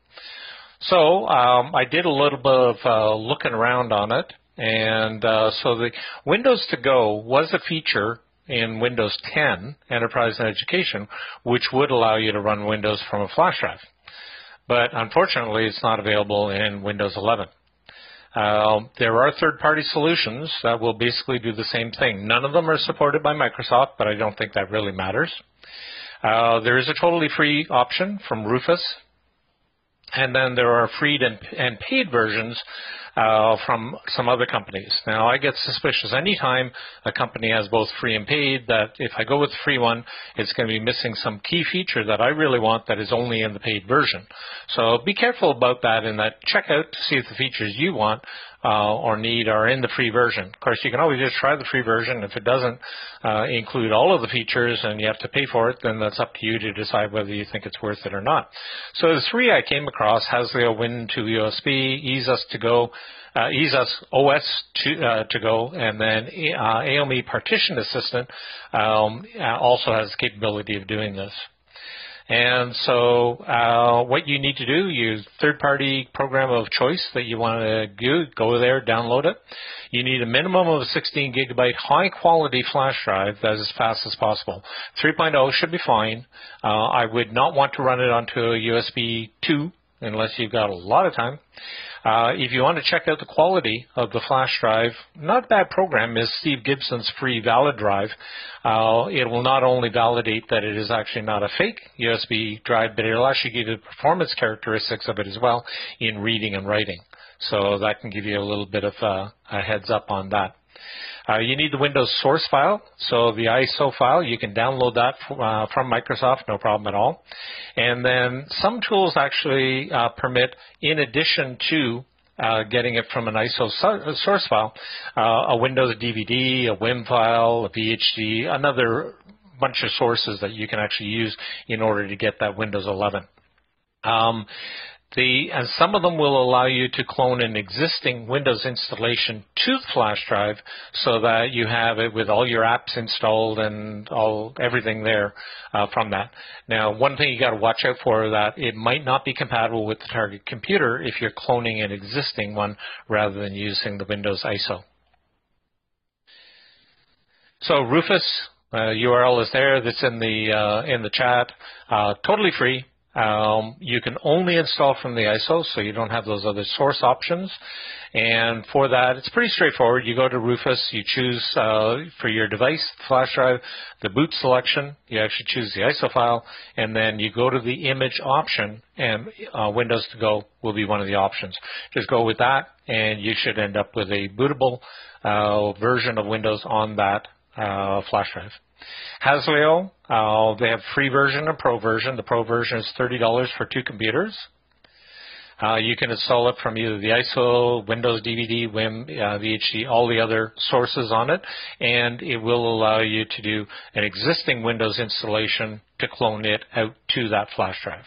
So um, I did a little bit of uh, looking around on it. And uh, so the Windows to Go was a feature in Windows ten, Enterprise and Education, which would allow you to run Windows from a flash drive. But unfortunately, it's not available in Windows eleven. Uh, there are third-party solutions that will basically do the same thing. None of them are supported by Microsoft, but I don't think that really matters. Uh, there is a totally free option from Rufus. And then there are free and, and paid versions uh, from some other companies. Now, I get suspicious anytime a company has both free and paid that if I go with the free one, it's going to be missing some key feature that I really want that is only in the paid version. So be careful about that in that check out to see if the features you want uh, or need are in the free version. Of course, you can always just try the free version. If it doesn't uh, include all of the features and you have to pay for it, then that's up to you to decide whether you think it's worth it or not. So the three I came across, Hasleo Win to U S B, EaseUS to Go, uh, EaseUS O S to, uh, to Go, and then uh, A O M E Partition Assistant um, also has the capability of doing this. And so uh, what you need to do, use third-party program of choice that you want to do, go there, download it. You need a minimum of a sixteen gigabyte high-quality flash drive that is as fast as possible. three point oh should be fine. Uh, I would not want to run it onto a U S B two unless you've got a lot of time. Uh, if you want to check out the quality of the flash drive, not a bad program is Steve Gibson's free Valid Drive. Uh, it will not only validate that it is actually not a fake U S B drive, but it will actually give you the performance characteristics of it as well in reading and writing. So that can give you a little bit of uh, a heads up on that. Uh, you need the Windows source file, so the I S O file, you can download that uh, from Microsoft, no problem at all. And then some tools actually uh, permit, in addition to uh, getting it from an I S O so- source file, uh, a Windows D V D, a W I M file, a V H D, another bunch of sources that you can actually use in order to get that Windows eleven. Um, The, and some of them will allow you to clone an existing Windows installation to the flash drive so that you have it with all your apps installed and all everything there uh, from that. Now, one thing you got to watch out for that it might not be compatible with the target computer if you're cloning an existing one rather than using the Windows I S O. So Rufus, uh, U R L is there. That's in the uh, in the chat. Uh, totally free. Um, you can only install from the I S O, so you don't have those other source options. And for that, it's pretty straightforward. You go to Rufus, you choose uh, for your device, flash drive, the boot selection. You actually choose the I S O file, and then you go to the image option, and uh, Windows to Go will be one of the options. Just go with that, and you should end up with a bootable uh, version of Windows on that uh, flash drive. Hasleo, uh, they have free version and pro version. The pro version is thirty dollars for two computers. Uh, you can install it from either the I S O, Windows D V D, Wim, uh, V H D, all the other sources on it, and it will allow you to do an existing Windows installation to clone it out to that flash drive.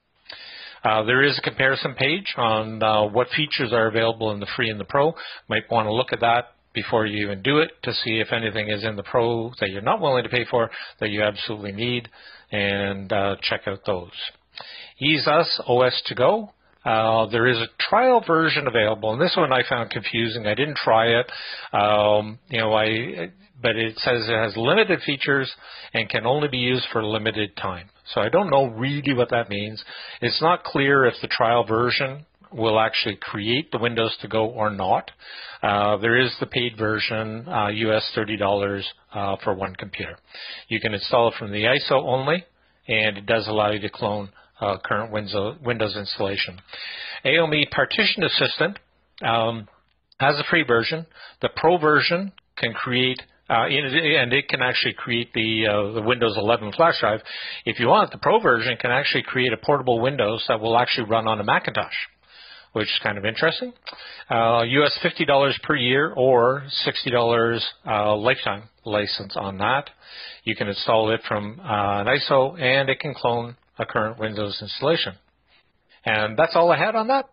Uh, there is a comparison page on uh, what features are available in the free and the pro. Might want to look at that before you even do it to see if anything is in the pro that you're not willing to pay for that you absolutely need, and uh, check out those. EaseUS O S to Go. Uh, there is a trial version available, and this one I found confusing. I didn't try it, um, you know, I, but it says it has limited features and can only be used for a limited time. So I don't know really what that means. It's not clear if the trial version will actually create the Windows to Go or not. Uh, there is the paid version, uh, U S thirty dollars uh, for one computer. You can install it from the I S O only, and it does allow you to clone uh, current Windows, Windows installation. AOME Partition Assistant um, has a free version. The pro version can create Uh, and it can actually create the, uh, the Windows eleven flash drive. If you want, the pro version can actually create a portable Windows that will actually run on a Macintosh, which is kind of interesting. Uh, U S fifty dollars per year or sixty dollars uh, lifetime license on that. You can install it from uh, an I S O, and it can clone a current Windows installation. And that's all I had on that.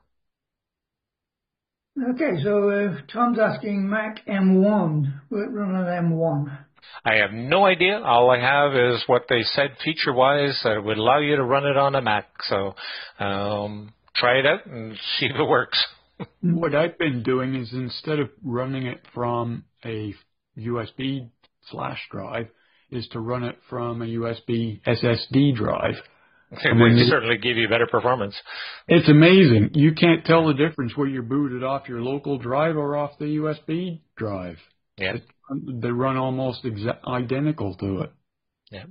Okay, so uh, Tom's asking Mac M one. Will it run on M one? I have no idea. All I have is what they said feature-wise that it would allow you to run it on a Mac. So um, try it out and see if it works. What I've been doing is instead of running it from a U S B flash drive, is to run it from a U S B S S D drive. It would certainly give you better performance. It's amazing. You can't tell the difference whether you're booted off your local drive or off the U S B drive. Yeah. It, they run almost exa- identical to it. Yeah.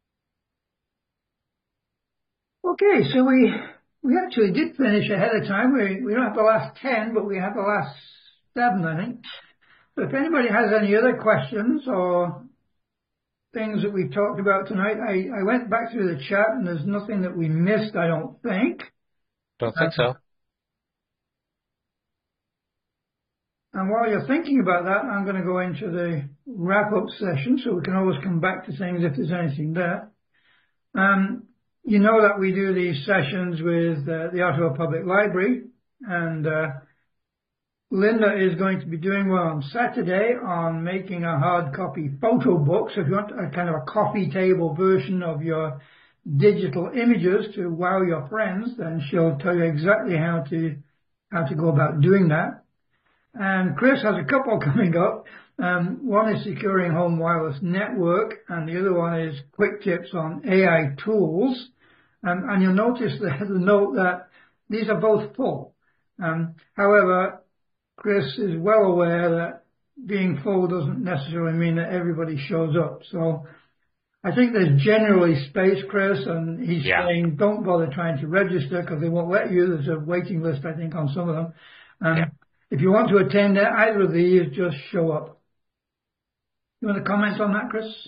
Okay, so we we actually did finish ahead of time. We we don't have the last ten, but we have the last seven, I think. So if anybody has any other questions or things that we talked about tonight, I, I went back through the chat, and there's nothing that we missed, I don't think. Don't think so. And while you're thinking about that, I'm going to go into the wrap-up session, so we can always come back to things if there's anything there. Um, you know that we do these sessions with uh, the Ottawa Public Library, and uh, Linda is going to be doing one on Saturday on making a hard copy photo book. So if you want a kind of a coffee table version of your digital images to wow your friends, then she'll tell you exactly how to how to go about doing that. And Chris has a couple coming up. Um, one is securing home wireless network, and the other one is quick tips on A I tools. Um, and you'll notice the, the note that these are both full. Um, however, Chris is well aware that being full doesn't necessarily mean that everybody shows up. So I think there's generally space, Chris, and he's yeah. saying don't bother trying to register because they won't let you. There's a waiting list, I think, on some of them. Um, yeah. If you want to attend either of these, just show up. You want to comment on that, Chris?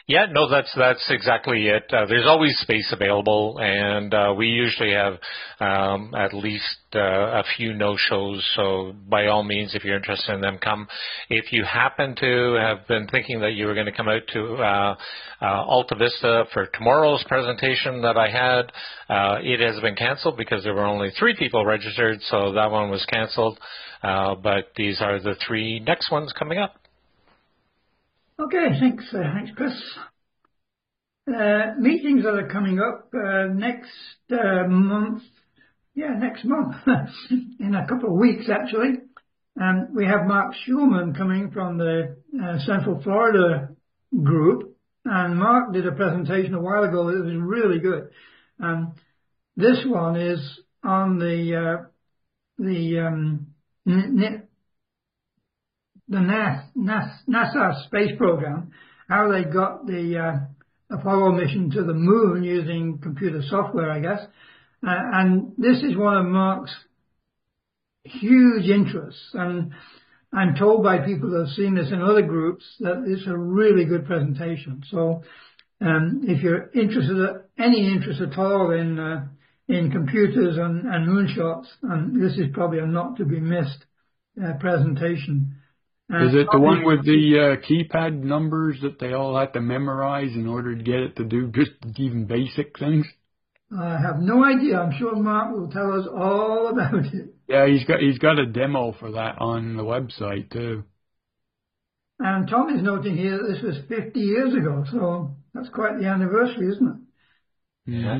Yeah, no, that's that's exactly it. Uh, there's always space available, and uh, we usually have um, at least uh, a few no-shows. So by all means, if you're interested in them, come. If you happen to have been thinking that you were going to come out to uh, uh, Alta Vista for tomorrow's presentation that I had, uh, it has been canceled because there were only three people registered, so that one was canceled. Uh, but these are the three next ones coming up. Okay, thanks, uh, thanks, Chris. Uh, meetings that are coming up uh, next uh, month, yeah, next month, in a couple of weeks actually. Um, we have Mark Schulman coming from the uh, Central Florida group, and Mark did a presentation a while ago that was really good. Um, this one is on the uh, the um, n- the NASA space program, how they got the uh, Apollo mission to the moon using computer software, I guess. Uh, and this is one of Mark's huge interests. And I'm told by people that have seen this in other groups that it's a really good presentation. So um, if you're interested, any interest at all in uh, in computers and, and moonshots, and this is probably a not to be missed uh, presentation. Is it the one with the uh, keypad numbers that they all had to memorize in order to get it to do just even basic things? I have no idea. I'm sure Mark will tell us all about it. Yeah, he's got he's got a demo for that on the website too. And Tom is noting here that this was fifty years ago, so that's quite the anniversary, isn't it? Yeah.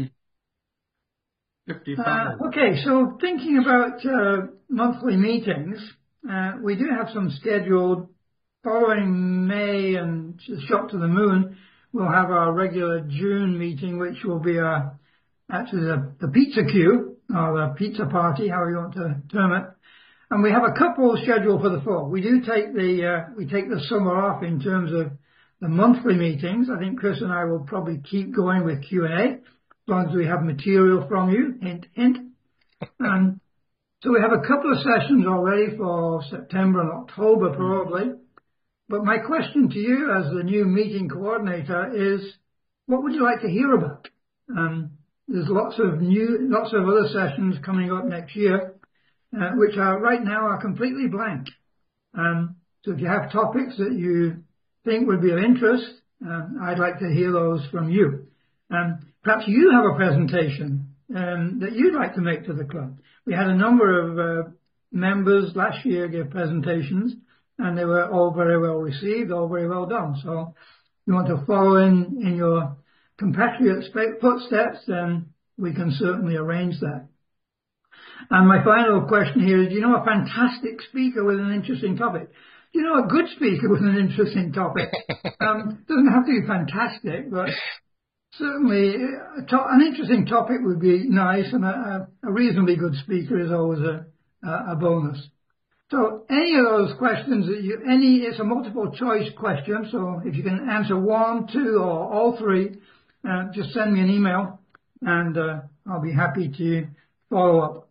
Uh, okay, so thinking about uh, monthly meetings. Uh, we do have some scheduled following May and Shot to the Moon. We'll have our regular June meeting, which will be a, actually the, the pizza queue, or the pizza party, however you want to term it. And we have a couple scheduled for the fall. We do take the, uh, we take the summer off in terms of the monthly meetings. I think Chris and I will probably keep going with Q and A, as long as we have material from you, hint, hint. And so we have a couple of sessions already for September and October probably. But my question to you as the new meeting coordinator is, what would you like to hear about? Um, there's lots of new, lots of other sessions coming up next year, uh, which are right now are completely blank. Um, so if you have topics that you think would be of interest, um, I'd like to hear those from you. Um, perhaps you have a presentation um, that you'd like to make to the club. We had a number of uh, members last year give presentations, and they were all very well received, all very well done. So if you want to follow in, in your compatriot's footsteps, then we can certainly arrange that. And my final question here is, do you know a fantastic speaker with an interesting topic? Do you know a good speaker with an interesting topic? um, doesn't have to be fantastic, but certainly a to- an interesting topic would be nice, and a, a reasonably good speaker is always a, a bonus. So any of those questions that you, any, it's a multiple choice question, so if you can answer one, two, or all three, uh, just send me an email, and uh, I'll be happy to follow up.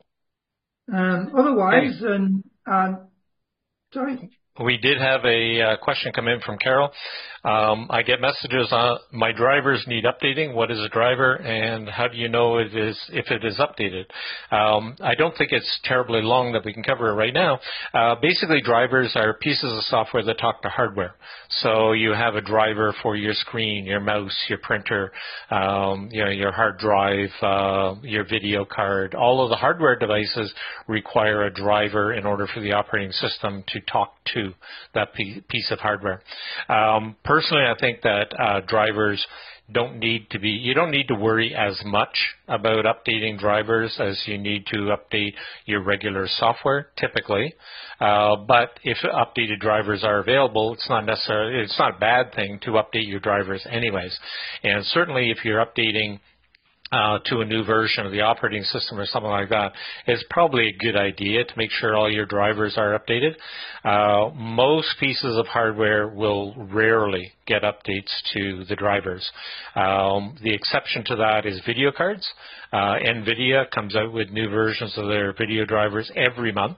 Um, otherwise, and uh, sorry. We did have a uh, question come in from Carol. Um, I get messages on my drivers need updating. What is a driver, and how do you know it is if it is updated? Um, I don't think it's terribly long that we can cover it right now. Uh, basically, drivers are pieces of software that talk to hardware. So you have a driver for your screen, your mouse, your printer, um, you know, your hard drive, uh, your video card. All of the hardware devices require a driver in order for the operating system to talk to that piece of hardware. Um, personally, I think that uh, drivers don't need to be, you don't need to worry as much about updating drivers as you need to update your regular software, typically. Uh, but if updated drivers are available, it's not necessarily, it's not a bad thing to update your drivers anyways. And certainly if you're updating Uh, to a new version of the operating system or something like that, is probably a good idea to make sure all your drivers are updated. Uh, most pieces of hardware will rarely get updates to the drivers. Um, the exception to that is video cards. Uh, NVIDIA comes out with new versions of their video drivers every month.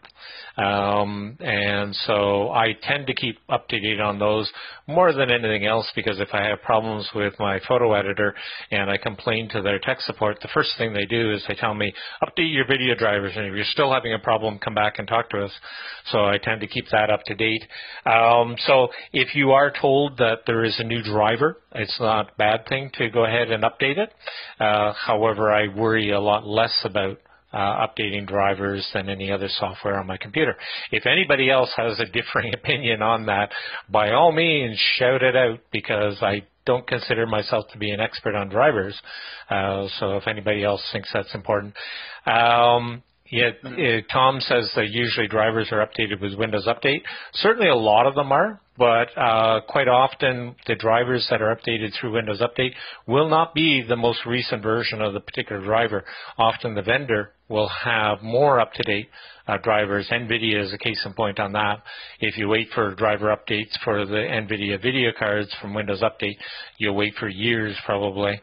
Um, and so I tend to keep up to date on those more than anything else, because if I have problems with my photo editor and I complain to their tech support, the first thing they do is they tell me, update your video drivers, and if you're still having a problem, come back and talk to us. So I tend to keep that up to date. Um, so if you are told that there is a new driver, it's not a bad thing to go ahead and update it. Uh, however, I worry a lot less about Uh, updating drivers than any other software on my computer. If anybody else has a differing opinion on that, by all means, shout it out, because I don't consider myself to be an expert on drivers. Uh, so if anybody else thinks that's important. Um, yeah, uh, Tom says that usually drivers are updated with Windows Update. Certainly a lot of them are, but uh, quite often the drivers that are updated through Windows Update will not be the most recent version of the particular driver. Often the vendor will have more up-to-date uh, drivers. NVIDIA is a case in point on that. If you wait for driver updates for the NVIDIA video cards from Windows Update, you'll wait for years probably.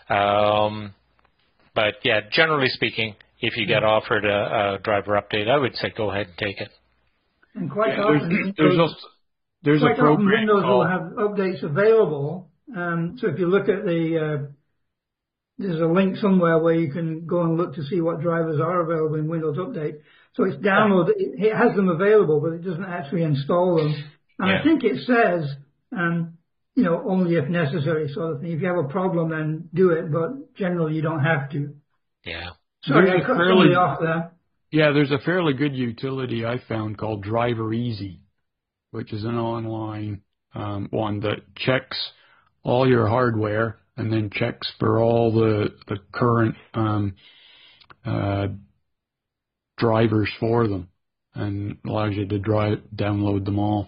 Um, but yeah, generally speaking, if you get offered a, a driver update, I would say go ahead and take it. And quite Yeah, often, there's, there's, also, there's quite a often program Windows called, will have updates available. Um, so if you look at the, uh, there's a link somewhere where you can go and look to see what drivers are available in Windows Update. So it's downloaded, it has them available, but it doesn't actually install them. And Yeah. I think it says, um, you know, only if necessary sort of thing. If you have a problem, then do it, but generally you don't have to. Yeah. Sorry, There's I a cut fairly- somebody off there. Yeah, there's a fairly good utility I found called Driver Easy, which is an online um, one that checks all your hardware and then checks for all the, the current um, uh, drivers for them, and allows you to drive, download them all.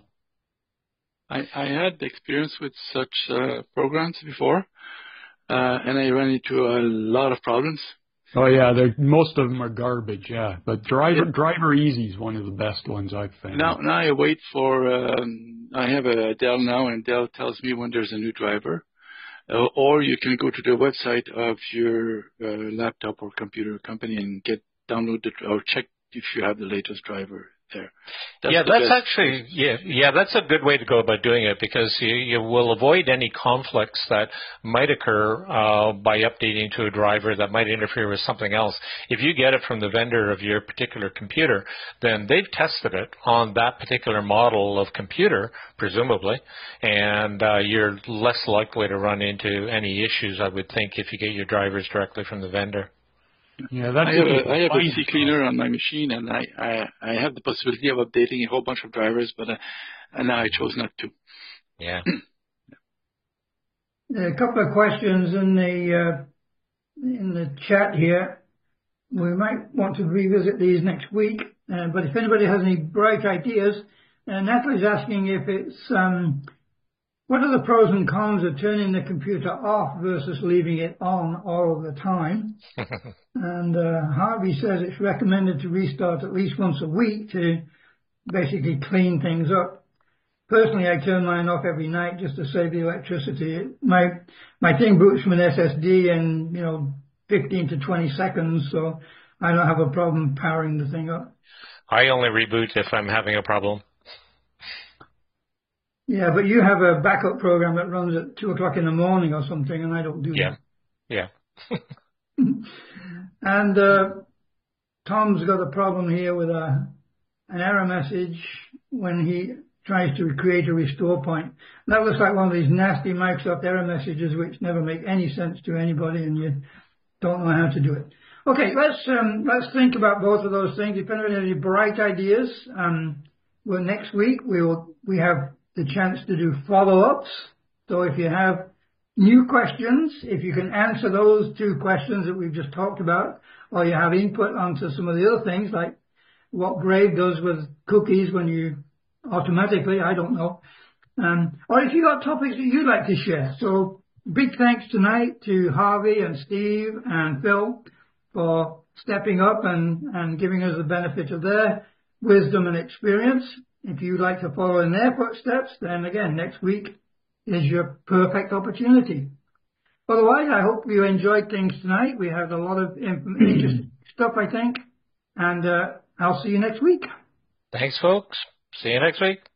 I, I had experience with such uh, programs before, uh, and I ran into a lot of problems. Oh yeah, they're, most of them are garbage. Yeah, but Driver Driver Easy is one of the best ones I've found. Now, now I wait for. Um, I have a Dell now, and Dell tells me when there's a new driver, uh, or you can go to the website of your uh, laptop or computer company and get downloaded or check if you have the latest driver there. That's yeah, the that's best. actually yeah, yeah, that's a good way to go about doing it, because you, you will avoid any conflicts that might occur uh, by updating to a driver that might interfere with something else. If you get it from the vendor of your particular computer, then they've tested it on that particular model of computer, presumably, and uh, you're less likely to run into any issues, I would think, if you get your drivers directly from the vendor. Yeah, that's I have, a, I have a fine. C cleaner on my machine, and I, I, I have the possibility of updating a whole bunch of drivers, but uh, and now I chose not to. Yeah. A couple of questions in the uh, in the chat here. We might want to revisit these next week, uh, but if anybody has any bright ideas, uh, Natalie's asking if it's um, what are the pros and cons of turning the computer off versus leaving it on all of the time? And uh, Harvey says it's recommended to restart at least once a week to basically clean things up. Personally, I turn mine off every night just to save the electricity. My my thing boots from an S S D in, you know, fifteen to twenty seconds, so I don't have a problem powering the thing up. I only reboot if I'm having a problem. Yeah, but you have a backup program that runs at two o'clock in the morning or something, and I don't do Yeah. that. Yeah. And uh, Tom's got a problem here with a an error message when he tries to create a restore point. That looks like one of these nasty Microsoft error messages which never make any sense to anybody, and you don't know how to do it. Okay, let's um, let's think about both of those things. If anybody has any bright ideas, um, well, next week we will we have the chance to do follow-ups. So if you have new questions, if you can answer those two questions that we've just talked about, or you have input onto some of the other things, like what Brave does with cookies when you automatically, I don't know. Um, or if you've got topics that you'd like to share. So big thanks tonight to Harvey and Steve and Phil for stepping up and, and giving us the benefit of their wisdom and experience. If you'd like to follow in their footsteps, then again, next week is your perfect opportunity. Otherwise, I hope you enjoyed things tonight. We had a lot of interesting stuff, I think. And uh, I'll see you next week. Thanks, folks. See you next week.